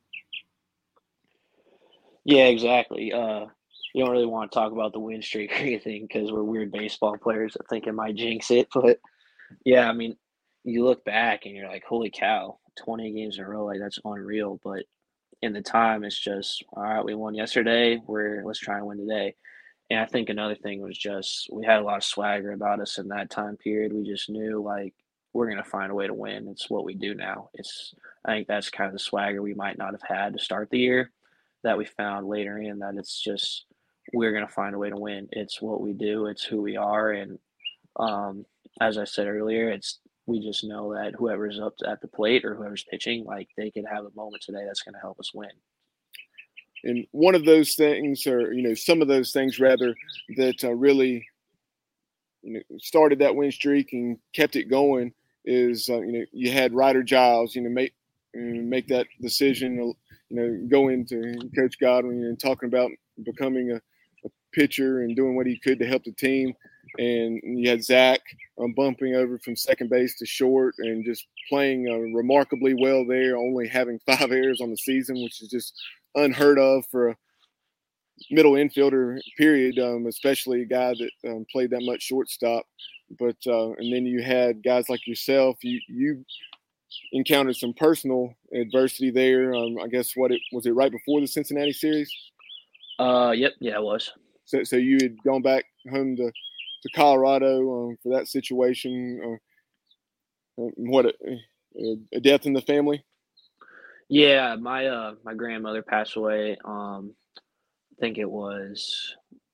S3: Yeah, exactly. Uh, you don't really want to talk about the win streak or anything because we're weird baseball players that think it might jinx it. But yeah, I mean, you look back and you're like, holy cow, twenty games in a row, like that's unreal. But in the time, it's just, all right, we won yesterday. We're let's try and win today. And I think another thing was just we had a lot of swagger about us in that time period. We just knew, like, we're going to find a way to win. It's what we do now. It's I think that's kind of the swagger we might not have had to start the year that we found later in, that it's just we're going to find a way to win. It's what we do. It's who we are. And um, as I said earlier, it's we just know that whoever's up at the plate or whoever's pitching, like they can have a moment today that's going to help us win.
S2: And one of those things, or you know, some of those things rather, that uh, really you know, started that win streak and kept it going is uh, you know you had Ryder Giles, you know, make make that decision, you know, go into Coach Godwin and talking about becoming a, a pitcher and doing what he could to help the team. And you had Zach um, bumping over from second base to short and just playing uh, remarkably well there, only having five errors on the season, which is just unheard of for a middle infielder, period, um, especially a guy that um, played that much shortstop. But uh, and then you had guys like yourself. You you encountered some personal adversity there. Um, I guess what it was it right before the Cincinnati series?
S3: Uh, yep, yeah, it was.
S2: So so you had gone back home to to Colorado um, for that situation. Uh, what a, a death in the family.
S3: Yeah, my uh my grandmother passed away. Um, I think it was.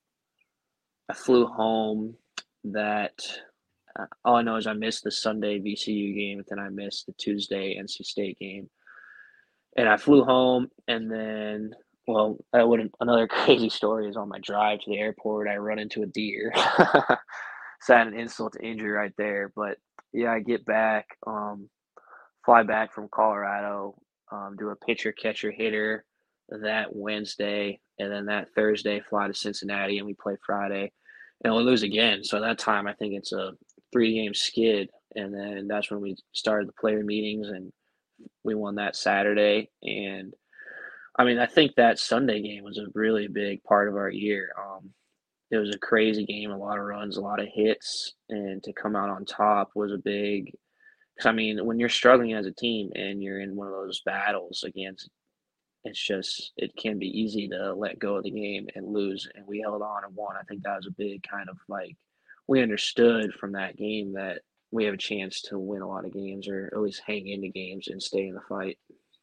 S3: I flew home that. Uh, all I know is I missed the Sunday V C U game, but then I missed the Tuesday N C State game. And I flew home, and then, well, that would another crazy story is on my drive to the airport, I run into a deer. So I had an insult to injury right there. But yeah, I get back, um, fly back from Colorado, um, do a pitcher, catcher, hitter that Wednesday, and then that Thursday fly to Cincinnati, and we play Friday, and we lose again. So at that time, I think it's a three-game skid, and then that's when we started the player meetings, and we won that Saturday. And I mean, I think that Sunday game was a really big part of our year. Um, it was a crazy game, a lot of runs, a lot of hits, and to come out on top was a big. Because I mean, when you're struggling as a team and you're in one of those battles against, it's just it can be easy to let go of the game and lose. And we held on and won. I think that was a big kind of like we understood from that game that we have a chance to win a lot of games or at least hang into games and stay in the fight.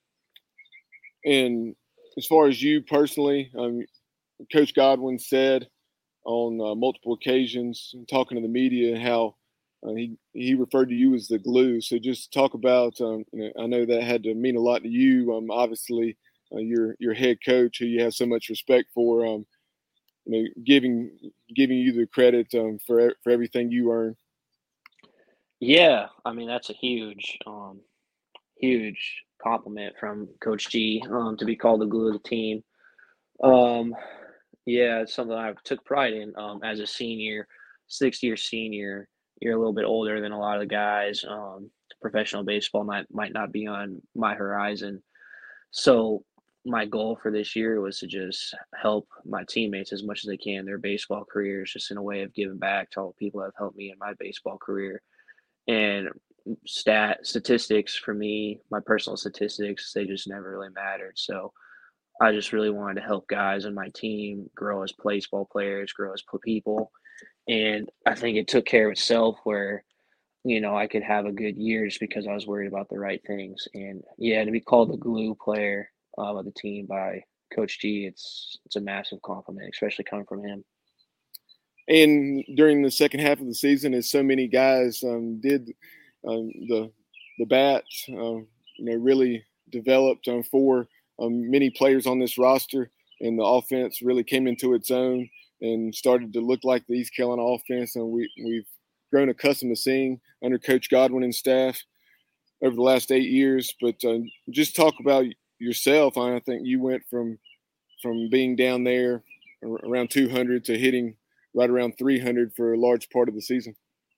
S2: And as far as you personally, um, Coach Godwin said on uh, multiple occasions, talking to the media, how uh, he he referred to you as the glue. So just talk about. Um, you know, I know that had to mean a lot to you. Um, obviously, uh, your your head coach, who you have so much respect for, um, you know, giving giving you the credit um, for for everything you earn.
S3: Yeah, I mean that's a huge, um, huge compliment from Coach G um, to be called the glue of the team. Um, yeah, it's something I took pride in um, as a senior, sixth year senior. You're a little bit older than a lot of the guys. Um, professional baseball might might not be on my horizon, so my goal for this year was to just help my teammates as much as they can their baseball careers, just in a way of giving back to all the people that have helped me in my baseball career. And stat statistics for me, my personal statistics, they just never really mattered. So I just really wanted to help guys on my team grow as baseball players, grow as people. And I think it took care of itself where, you know, I could have a good year just because I was worried about the right things. And yeah, to be called the glue player uh, of the team by Coach G, it's it's a massive compliment, especially coming from him.
S2: And during the second half of the season, as so many guys um, did, um, the the bat, uh, you know, really developed um, for um, many players on this roster, and the offense really came into its own and started to look like the East Carolina offense, and we we've grown accustomed to seeing under Coach Godwin and staff over the last eight years. But uh, just talk about yourself. I think you went from from being down there around two hundred to hitting right around three hundred for a large part of the season.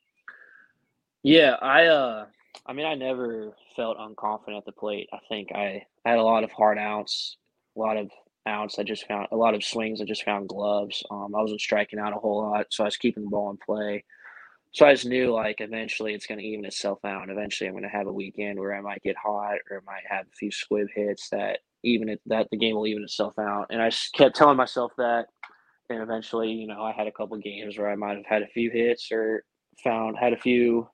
S3: Yeah, I uh I mean I never felt unconfident at the plate. I think I, I had a lot of hard outs, a lot of outs I just found a lot of swings I just found gloves. Um I wasn't striking out a whole lot, so I was keeping the ball in play. So I just knew like eventually it's gonna even itself out and eventually I'm gonna have a weekend where I might get hot or I might have a few squib hits that even it, that the game will even itself out. And I just kept telling myself that. And eventually, you know, I had a couple games where I might have had a few hits or found had a few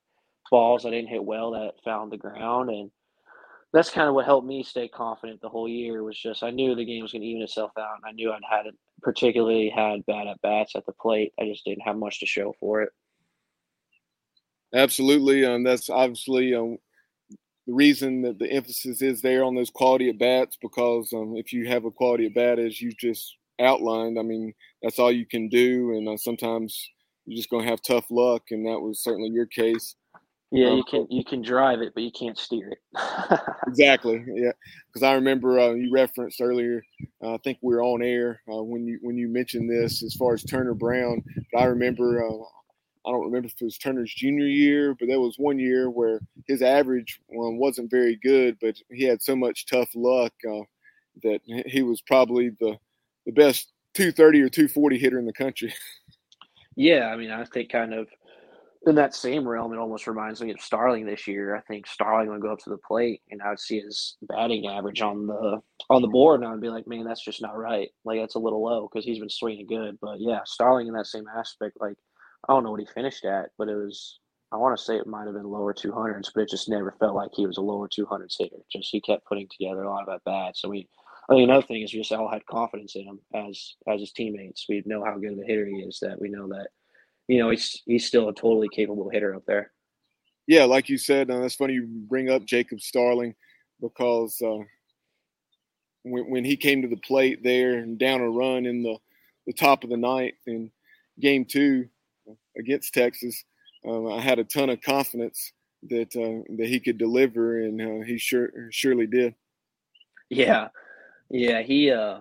S3: balls I didn't hit well that found the ground, and that's kind of what helped me stay confident the whole year. Was just I knew the game was going to even itself out, and I knew I'd had it, particularly had bad at bats at the plate. I just didn't have much to show for it.
S2: Absolutely, um, that's obviously um, the reason that the emphasis is there on those quality at bats, because um, if you have a quality at bat as you just outlined, I mean, that's all you can do, and uh, sometimes you're just going to have tough luck, and that was certainly your case.
S3: Yeah,
S2: Um,
S3: you can you can drive it, but you can't steer it.
S2: exactly, yeah. Because I remember uh, you referenced earlier. Uh, I think we were on air uh, when you when you mentioned this as far as Turner Brown. But I remember. Uh, I don't remember if it was Turner's junior year, but there was one year where his average um, wasn't very good, but he had so much tough luck uh, that he was probably the the best two thirty or two forty hitter in the country.
S3: Yeah, I mean, I think kind of in that same realm, it almost reminds me of Starling this year. I think Starling would go up to the plate, and I would see his batting average on the on the board, and I would be like, man, that's just not right. Like, that's a little low because he's been swinging good. But yeah, Starling in that same aspect, like, I don't know what he finished at, but it was, I want to say it might have been lower two hundreds, but it just never felt like he was a lower two hundreds hitter. Just he kept putting together a lot of at bats. So we, I think another thing is we just all had confidence in him as as his teammates. We know how good of a hitter he is. That we know that you know he's he's still a totally capable hitter up there.
S2: Yeah, like you said, uh, that's funny you bring up Jacob Starling, because uh, when when he came to the plate there and down a run in the the top of the ninth in game two against Texas, um, I had a ton of confidence that uh, that he could deliver, and uh, he sure surely did.
S3: Yeah, yeah, he uh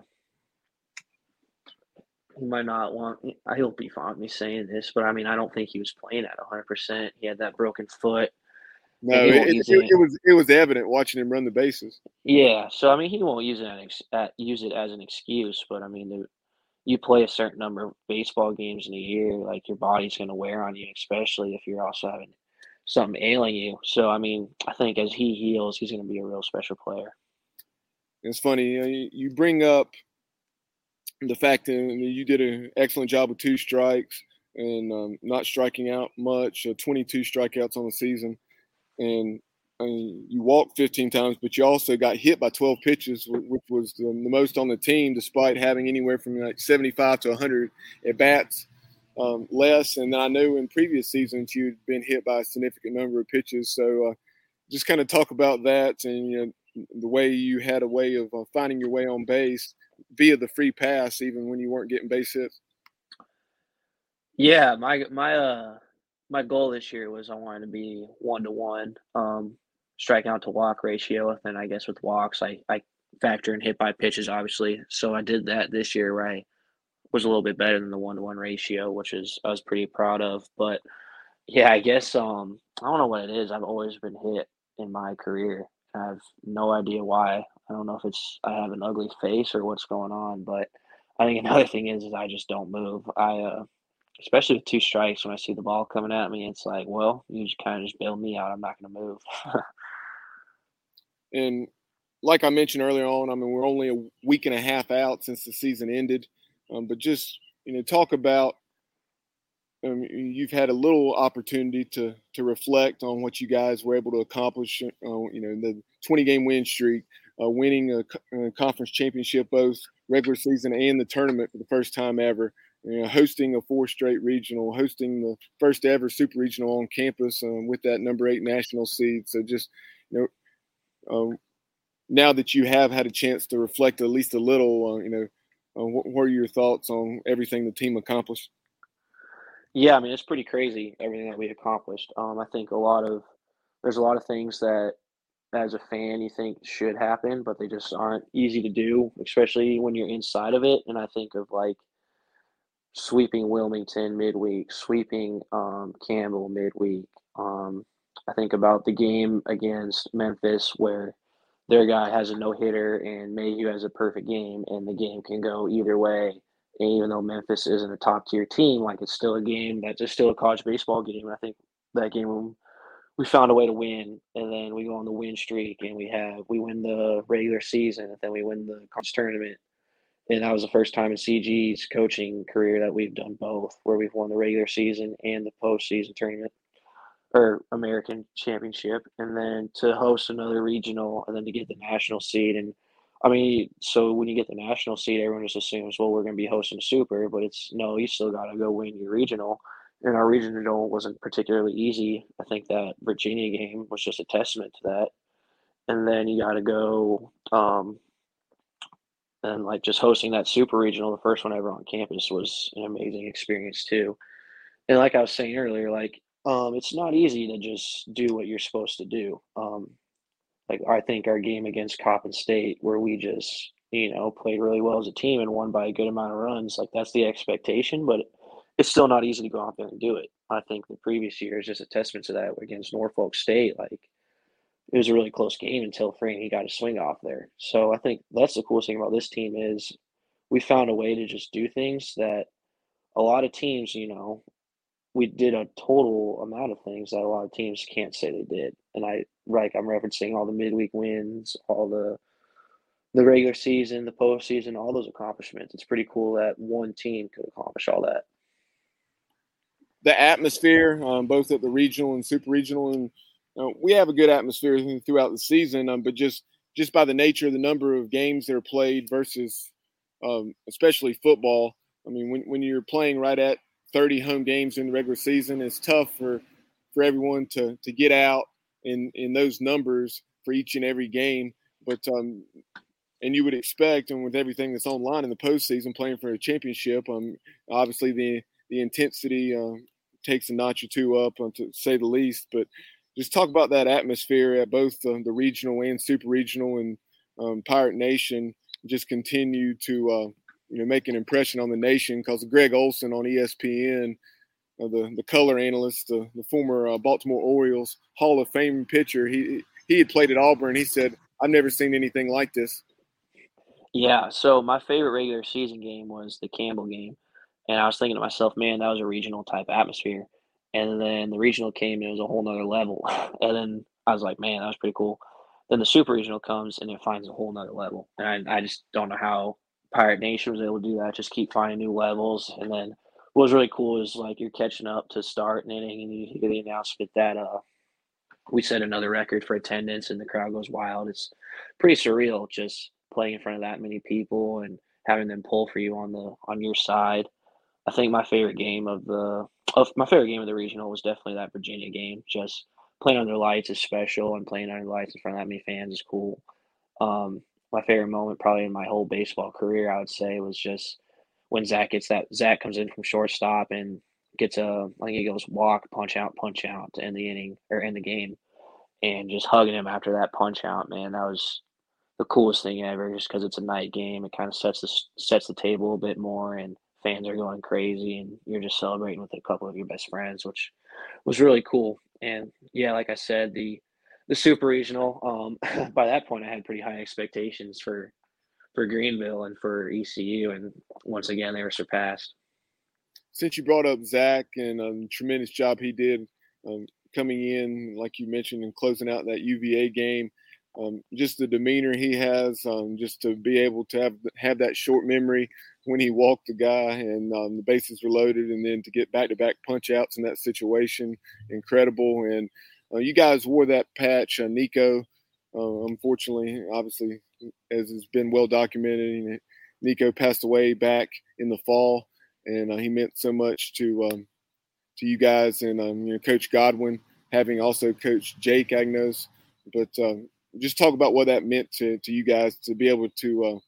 S3: he might not want. He'll be fine with me saying this, but I mean, I don't think he was playing at one hundred percent. He had that broken foot, and
S2: No,
S3: he
S2: it,
S3: won't
S2: it,
S3: use
S2: it
S3: it.
S2: was it was evident watching him run the bases.
S3: Yeah, so I mean, he won't use it as, uh, use it as an excuse, but I mean, the, you play a certain number of baseball games in a year, like your body's going to wear on you, especially if you're also having something ailing you. So I mean, I think as he heals, he's going to be a real special player.
S2: It's funny, you know, you, you bring up the fact that you did an excellent job with two strikes and um, not striking out much, uh, twenty-two strikeouts on the season, and I mean, you walked fifteen times, but you also got hit by twelve pitches, which was the, the most on the team, despite having anywhere from like seventy-five to one hundred at bats um, less. And I know in previous seasons you'd been hit by a significant number of pitches. So uh, just kind of talk about that, and you know, the way you had a way of uh, finding your way on base via the free pass, even when you weren't getting base hits.
S3: Yeah, my my uh my goal this year was I wanted to be one to one, um, striking out to walk ratio. And then I guess with walks, I I factor in hit by pitches, obviously. So I did that this year, where I was a little bit better than the one to one ratio, which is I was pretty proud of. But yeah, I guess um I don't know what it is. I've always been hit in my career. I have no idea why. I don't know if it's I have an ugly face or what's going on, but I think another thing is is I just don't move. I uh Especially with two strikes, when I see the ball coming at me, it's like, well, you just kinda just bail me out, I'm not gonna move.
S2: And like I mentioned earlier on, I mean, we're only a week and a half out since the season ended, um, but just you know, talk about um, you've had a little opportunity to to reflect on what you guys were able to accomplish. Uh, you know, the twenty game win streak, uh, winning a, a conference championship, both regular season and the tournament for the first time ever. You know, hosting a four straight regional, hosting the first ever super regional on campus um, with that number eight national seed. So just you know, um, now that you have had a chance to reflect at least a little, uh, you know, uh, what, what are your thoughts on everything the team accomplished?
S3: Yeah, I mean, it's pretty crazy, everything that we accomplished. Um, I think a lot of there's a lot of things that, as a fan, you think should happen, but they just aren't easy to do, especially when you're inside of it, and I think of, like, sweeping Wilmington midweek, sweeping, um, Campbell midweek. Um, I think about the game against Memphis where their guy has a no hitter and Mayhew has a perfect game, and the game can go either way. And even though Memphis isn't a top tier team, like it's still a game that's just still a college baseball game. And I think that game we found a way to win, and then we go on the win streak, and we have we win the regular season, and then we win the conference tournament. And that was the first time in C G's coaching career that we've done both, where we've won the regular season and the postseason tournament or American championship, and then to host another regional, and then to get the national seed. And I mean, so when you get the national seed, everyone just assumes, well, we're going to be hosting a super, but it's no, you still got to go win your regional. And our regional wasn't particularly easy. I think that Virginia game was just a testament to that. And then you got to go, um, and like just hosting that super regional, the first one ever on campus, was an amazing experience too. And like I was saying earlier, like um, it's not easy to just do what you're supposed to do. Um, like I think our game against Coppin State, where we just you know played really well as a team and won by a good amount of runs, like that's the expectation. But it's still not easy to go out there and do it. I think the previous year is just a testament to that against Norfolk State. Like it was a really close game until Franny got a swing off there. So I think that's the coolest thing about this team is we found a way to just do things that a lot of teams, you know, we did a total amount of things that a lot of teams can't say they did. And I like I'm referencing all the midweek wins, all the the regular season, the postseason, all those accomplishments. It's pretty cool that one team could accomplish all that.
S2: The atmosphere, um, both at the regional and super regional, and uh, we have a good atmosphere throughout the season. Um, but just just by the nature of the number of games that are played versus, um, especially football. I mean, when when you're playing right at thirty home games in the regular season, it's tough for for everyone to to get out in in those numbers for each and every game. But um, and you would expect, and with everything that's online in the postseason, playing for a championship, um, obviously the the intensity uh, takes a notch or two up, uh, to say the least. But just talk about that atmosphere at both the, the regional and super regional, and um, Pirate Nation just continue to uh, you know make an impression on the nation, because Greg Olson on E S P N, uh, the the color analyst, uh, the former uh, Baltimore Orioles Hall of Fame pitcher, he he had played at Auburn. He said, "I've never seen anything like this."
S3: Yeah, so my favorite regular season game was the Campbell game. And I was thinking to myself, man, that was a regional type atmosphere. And then the regional came and it was a whole nother level. And then I was like, man, that was pretty cool. Then the super regional comes and it finds a whole nother level. And I, I just don't know how Pirate Nation was able to do that, just keep finding new levels. And then what was really cool is like you're catching up to start an inning and you hear the announcement that uh we set another record for attendance and the crowd goes wild. It's pretty surreal just playing in front of that many people and having them pull for you on the on your side. I think my favorite game of the of my favorite game of the regional was definitely that Virginia game. Just playing under lights is special, and playing under lights in front of that many fans is cool. Um, my favorite moment, probably in my whole baseball career, I would say, was just when Zach gets that Zach comes in from shortstop and gets a I think he goes walk, punch out, punch out to end the inning or end the game, and just hugging him after that punch out. Man, that was the coolest thing ever, just because it's a night game. It kind of sets the sets the table a bit more, and fans are going crazy, and you're just celebrating with a couple of your best friends, which was really cool. And yeah, like I said, the the super regional. Um, by that point, I had pretty high expectations for for Greenville and for E C U, and once again, they were surpassed.
S2: Since you brought up Zach and um, the tremendous job he did um, coming in, like you mentioned, and closing out that U V A game. Um, just the demeanor he has, um, just to be able to have have that short memory when he walked the guy and um, the bases were loaded, and then to get back-to-back punch-outs in that situation, incredible. And uh, you guys wore that patch, uh, Nico. Uh, unfortunately, obviously, as has been well documented, Nico passed away back in the fall, and uh, he meant so much to um, to you guys and um, you know, Coach Godwin, having also coached Jake Agnos, but. Um, Just talk about what that meant to, to you guys to be able to uh,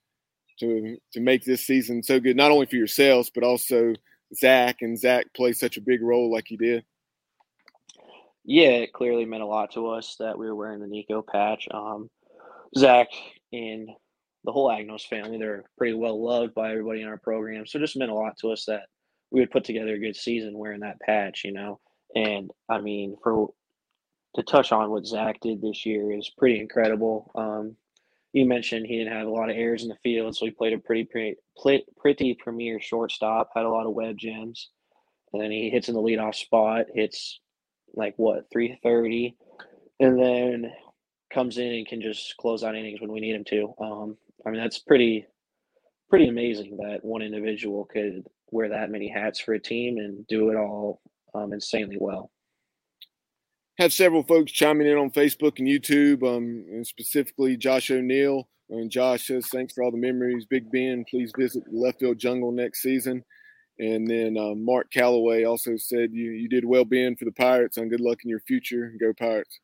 S2: to to make this season so good, not only for yourselves but also Zach, and Zach play such a big role like he did.
S3: Yeah, it clearly meant a lot to us that we were wearing the Nico patch. Um, Zach and the whole Agnos family, they're pretty well loved by everybody in our program. So it just meant a lot to us that we would put together a good season wearing that patch, you know. And I mean, for to touch on what Zach did this year is pretty incredible. Um, you mentioned he didn't have a lot of errors in the field, so he played a pretty pretty pretty premier shortstop. Had a lot of web gems, and then he hits in the leadoff spot, hits like what three thirty, and then comes in and can just close out innings when we need him to. Um, I mean that's pretty pretty amazing that one individual could wear that many hats for a team and do it all um, insanely well.
S2: had several folks chiming in on Facebook and YouTube, um, and specifically Josh O'Neill. And Josh says, thanks for all the memories, Big Ben. Please visit the left field jungle next season. And then uh, Mark Calloway also said, you, you did well, Ben, for the Pirates, and good luck in your future. Go Pirates.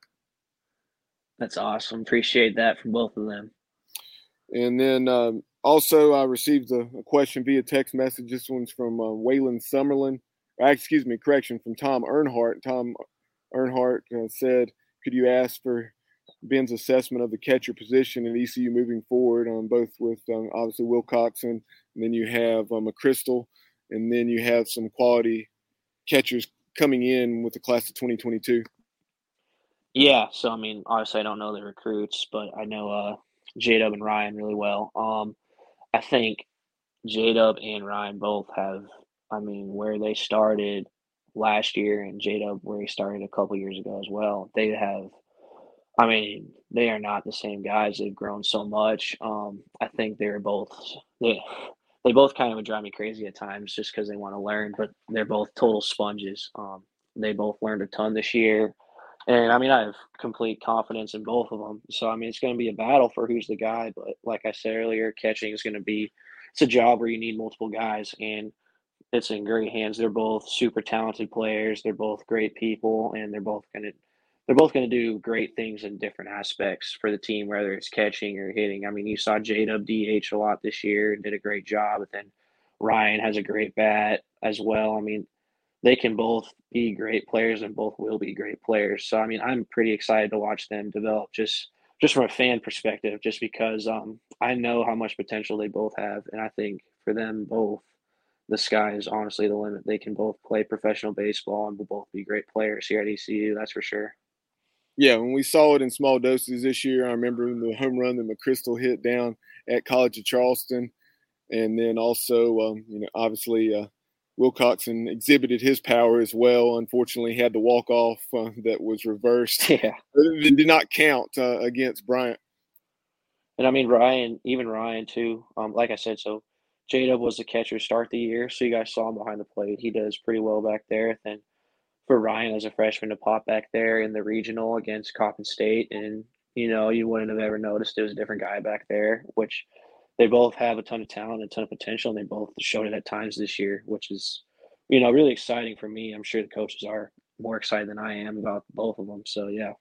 S3: That's awesome. Appreciate that from both of them.
S2: And then um, also I received a, a question via text message. This one's from uh, Waylon Summerlin. Uh, excuse me, correction, from Tom Earnhardt. Tom Earnhardt uh, said, could you ask for Ben's assessment of the catcher position in E C U moving forward, on um, both with um, obviously Wilcoxon, and then you have um, McChrystal, and then you have some quality catchers coming in with the class of twenty twenty-two.
S3: Yeah, so I mean, obviously I don't know the recruits, but I know uh, J-Dub and Ryan really well. Um, I think J-Dub and Ryan both have, I mean, where they started last year and J-Dub where he started a couple years ago as well, they have, I mean, they are not the same guys. They've grown so much. Um, I think they're both, they, they both kind of would drive me crazy at times just because they want to learn, but they're both total sponges. Um, they both learned a ton this year. And I mean, I have complete confidence in both of them. So, I mean, it's going to be a battle for who's the guy. But like I said earlier, catching is going to be, it's a job where you need multiple guys, and it's in great hands. They're both super talented players. They're both great people, and they're both going to, they're both going to do great things in different aspects for the team, whether it's catching or hitting. I mean, you saw J-Dub D H a lot this year and did a great job. But then Ryan has a great bat as well. I mean, they can both be great players and both will be great players. So, I mean, I'm pretty excited to watch them develop just just from a fan perspective, just because um, I know how much potential they both have. And I think for them both, the sky is honestly the limit. They can both play professional baseball and will both be great players here at E C U, that's for sure.
S2: Yeah, when we saw it in small doses this year, I remember the home run that McChrystal hit down at College of Charleston. And then also, um, you know, obviously uh, – Wilcoxon exhibited his power as well. Unfortunately, he had the walk-off uh, that was reversed.
S3: Yeah.
S2: It did not count uh, against Bryant.
S3: And, I mean, Ryan, even Ryan, too, um, like I said, so J-Dub was the catcher to start the year, so you guys saw him behind the plate. He does pretty well back there. Then for Ryan as a freshman to pop back there in the regional against Coppin State, and, you know, you wouldn't have ever noticed it was a different guy back there, which – they both have a ton of talent, a ton of potential, and they both showed it at times this year, which is, you know, really exciting for me. I'm sure the coaches are more excited than I am about both of them. So, yeah.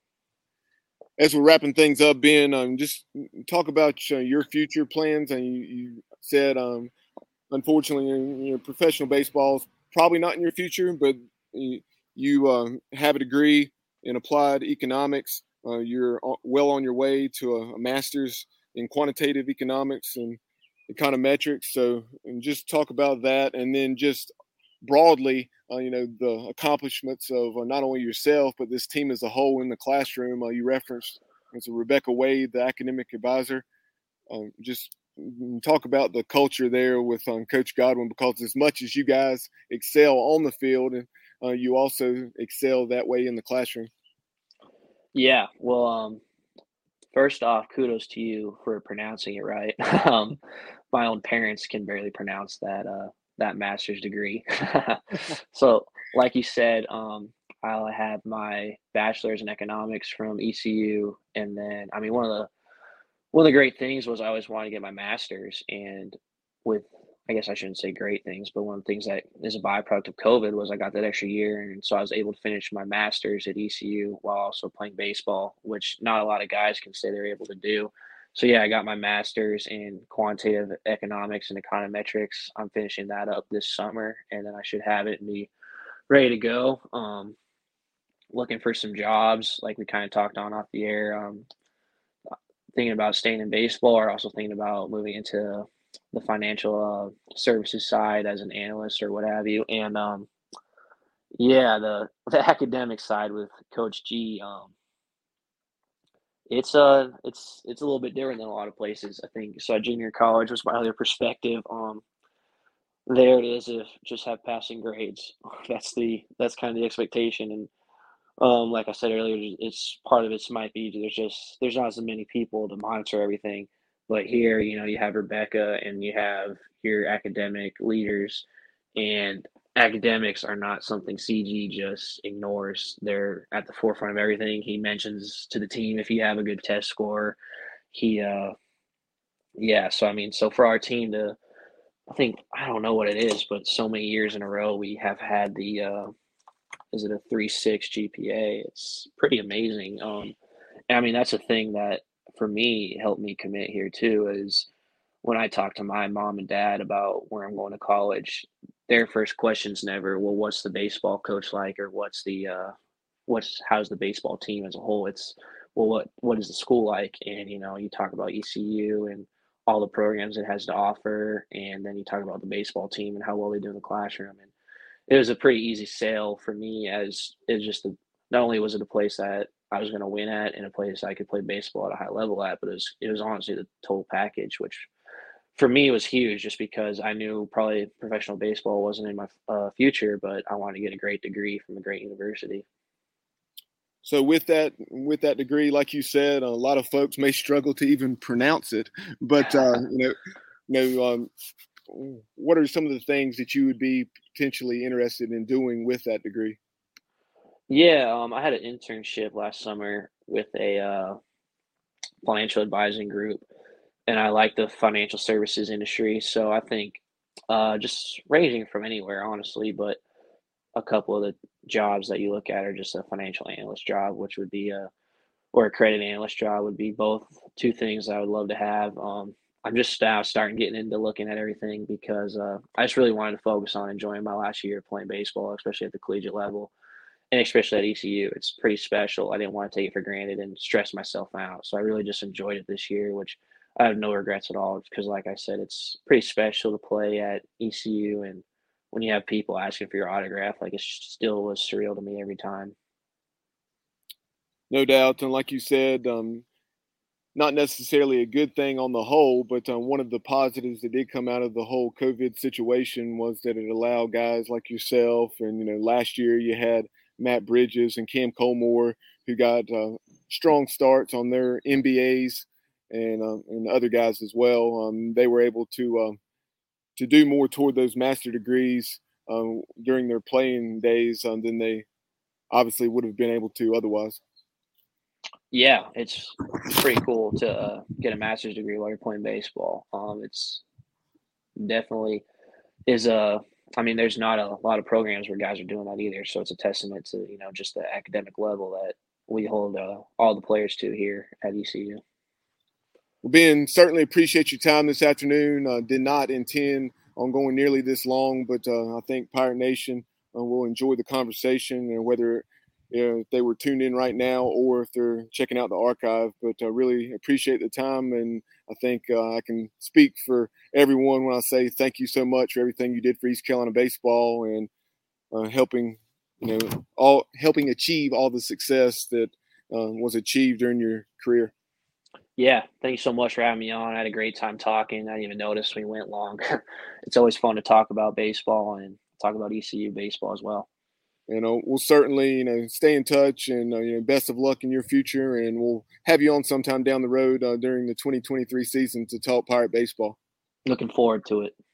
S2: As we're wrapping things up, Ben, um, just talk about uh, your future plans. And you, you said, um, unfortunately, you know, professional baseball is probably not in your future, but you, you um, have a degree in applied economics. Uh, you're well on your way to a, a master's in quantitative economics and econometrics. So, and just talk about that, and then just broadly, uh, you know, the accomplishments of uh, not only yourself but this team as a whole in the classroom. Uh, you referenced as Rebecca Wade, the academic advisor. Um, just talk about the culture there with um, Coach Godwin, because as much as you guys excel on the field, and uh, you also excel that way in the classroom.
S3: Yeah, well, um, first off, kudos to you for pronouncing it right. um, my own parents can barely pronounce that uh, that master's degree. So, like you said, um, I'll have my bachelor's in economics from E C U, and then I mean one of the one of the great things was I always wanted to get my master's, and with I guess I shouldn't say great things, but one of the things that is a byproduct of COVID was I got that extra year, and so I was able to finish my master's at E C U while also playing baseball, which not a lot of guys can say they're able to do. So yeah, I got my master's in quantitative economics and econometrics. I'm finishing that up this summer, and then I should have it and be ready to go. Um, looking for some jobs, like we kind of talked on off the air. Um, thinking about staying in baseball, or also thinking about moving into the financial uh, services side as an analyst or what have you. And um, yeah, the the academic side with Coach G, um, it's uh it's it's a little bit different than a lot of places, I think. So at junior college was my other perspective. Um, there it is, if just have passing grades. That's the that's kind of the expectation. And um, like I said earlier, it's part of it might be there's just there's not as many people to monitor everything. But here, you know, you have Rebecca and you have your academic leaders, and academics are not something C G just ignores. They're at the forefront of everything. He mentions to the team if you have a good test score. He, uh, yeah. So I mean, so for our team to, I think I don't know what it is, but so many years in a row we have had the, uh, is it a three six G P A? It's pretty amazing. Um, and I mean that's a thing that for me helped me commit here too. Is when I talk to my mom and dad about where I'm going to college, their first question's never, well, what's the baseball coach like, or what's the, uh, what's, how's the baseball team as a whole? It's, well, what, what is the school like? And, you know, you talk about E C U and all the programs it has to offer. And then you talk about the baseball team and how well they do in the classroom. And it was a pretty easy sale for me, as it's just, a, not only was it a place that I was going to win at and a place I could play baseball at a high level at, but it was, it was honestly the total package, which for me, it was huge just because I knew probably professional baseball wasn't in my uh, future, but I wanted to get a great degree from a great university.
S2: So with that, with that degree, like you said, a lot of folks may struggle to even pronounce it. But uh, you know, you know, um, what are some of the things that you would be potentially interested in doing with that degree?
S3: Yeah, um, I had an internship last summer with a uh, financial advising group. And I like the financial services industry. So I think uh, just ranging from anywhere, honestly, but a couple of the jobs that you look at are just a financial analyst job, which would be a, or a credit analyst job would be both two things I would love to have. Um, I'm just now starting getting into looking at everything because uh, I just really wanted to focus on enjoying my last year playing baseball, especially at the collegiate level. And especially at E C U, it's pretty special. I didn't want to take it for granted and stress myself out. So I really just enjoyed it this year, which I have no regrets at all because, like I said, it's pretty special to play at E C U. And when you have people asking for your autograph, like it still was surreal to me every time.
S2: No doubt. And like you said, um, not necessarily a good thing on the whole, but um, one of the positives that did come out of the whole COVID situation was that it allowed guys like yourself. And, you know, last year you had Matt Bridges and Cam Colmore who got uh, strong starts on their M B As. And um, and other guys as well. Um, they were able to um, to do more toward those master degrees um, during their playing days um, than they obviously would have been able to otherwise.
S3: Yeah, it's pretty cool to uh, get a master's degree while you're playing baseball. Um, it's definitely is a. I mean, there's not a lot of programs where guys are doing that either. So it's a testament to you know just the academic level that we hold uh, all the players to here at E C U.
S2: Well, Ben, certainly appreciate your time this afternoon. Uh, did not intend on going nearly this long, but uh, I think Pirate Nation uh, will enjoy the conversation, and whether you know, if they were tuned in right now or if they're checking out the archive. But I uh, really appreciate the time, and I think uh, I can speak for everyone when I say thank you so much for everything you did for East Carolina baseball and uh, helping, you know, all helping achieve all the success that uh, was achieved during your career.
S3: Yeah, thank you so much for having me on. I had a great time talking. I didn't even notice we went long. It's always fun to talk about baseball and talk about E C U baseball as well.
S2: You know, we'll certainly, you know, stay in touch, and uh, you know, best of luck in your future. And we'll have you on sometime down the road uh, during the twenty twenty-three season to talk Pirate baseball.
S3: Looking forward to it.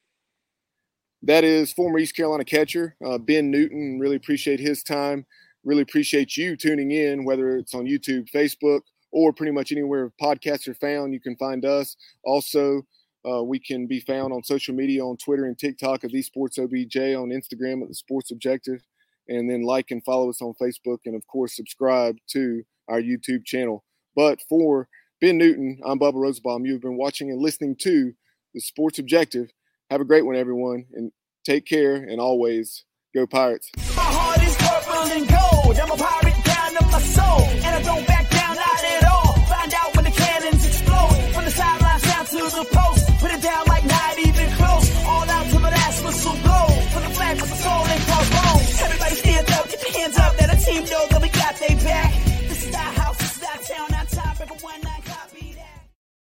S2: That is former East Carolina catcher uh, Ben Newton. Really appreciate his time. Really appreciate you tuning in, whether it's on YouTube, Facebook, or pretty much anywhere podcasts are found. You can find us. Also, uh, we can be found on social media on Twitter and TikTok at The Sports O B J, on Instagram at The Sports Objective, and then like and follow us on Facebook, and, of course, subscribe to our YouTube channel. But for Ben Newton, I'm Bubba Rosenbaum. You've been watching and listening to The Sports Objective. Have a great one, everyone, and take care, and always go Pirates.
S4: My heart is purple and gold. I'm a pirate down in my soul, and I don't back down, not at all. Find out when the cannons explode, from the sidelines down to the post.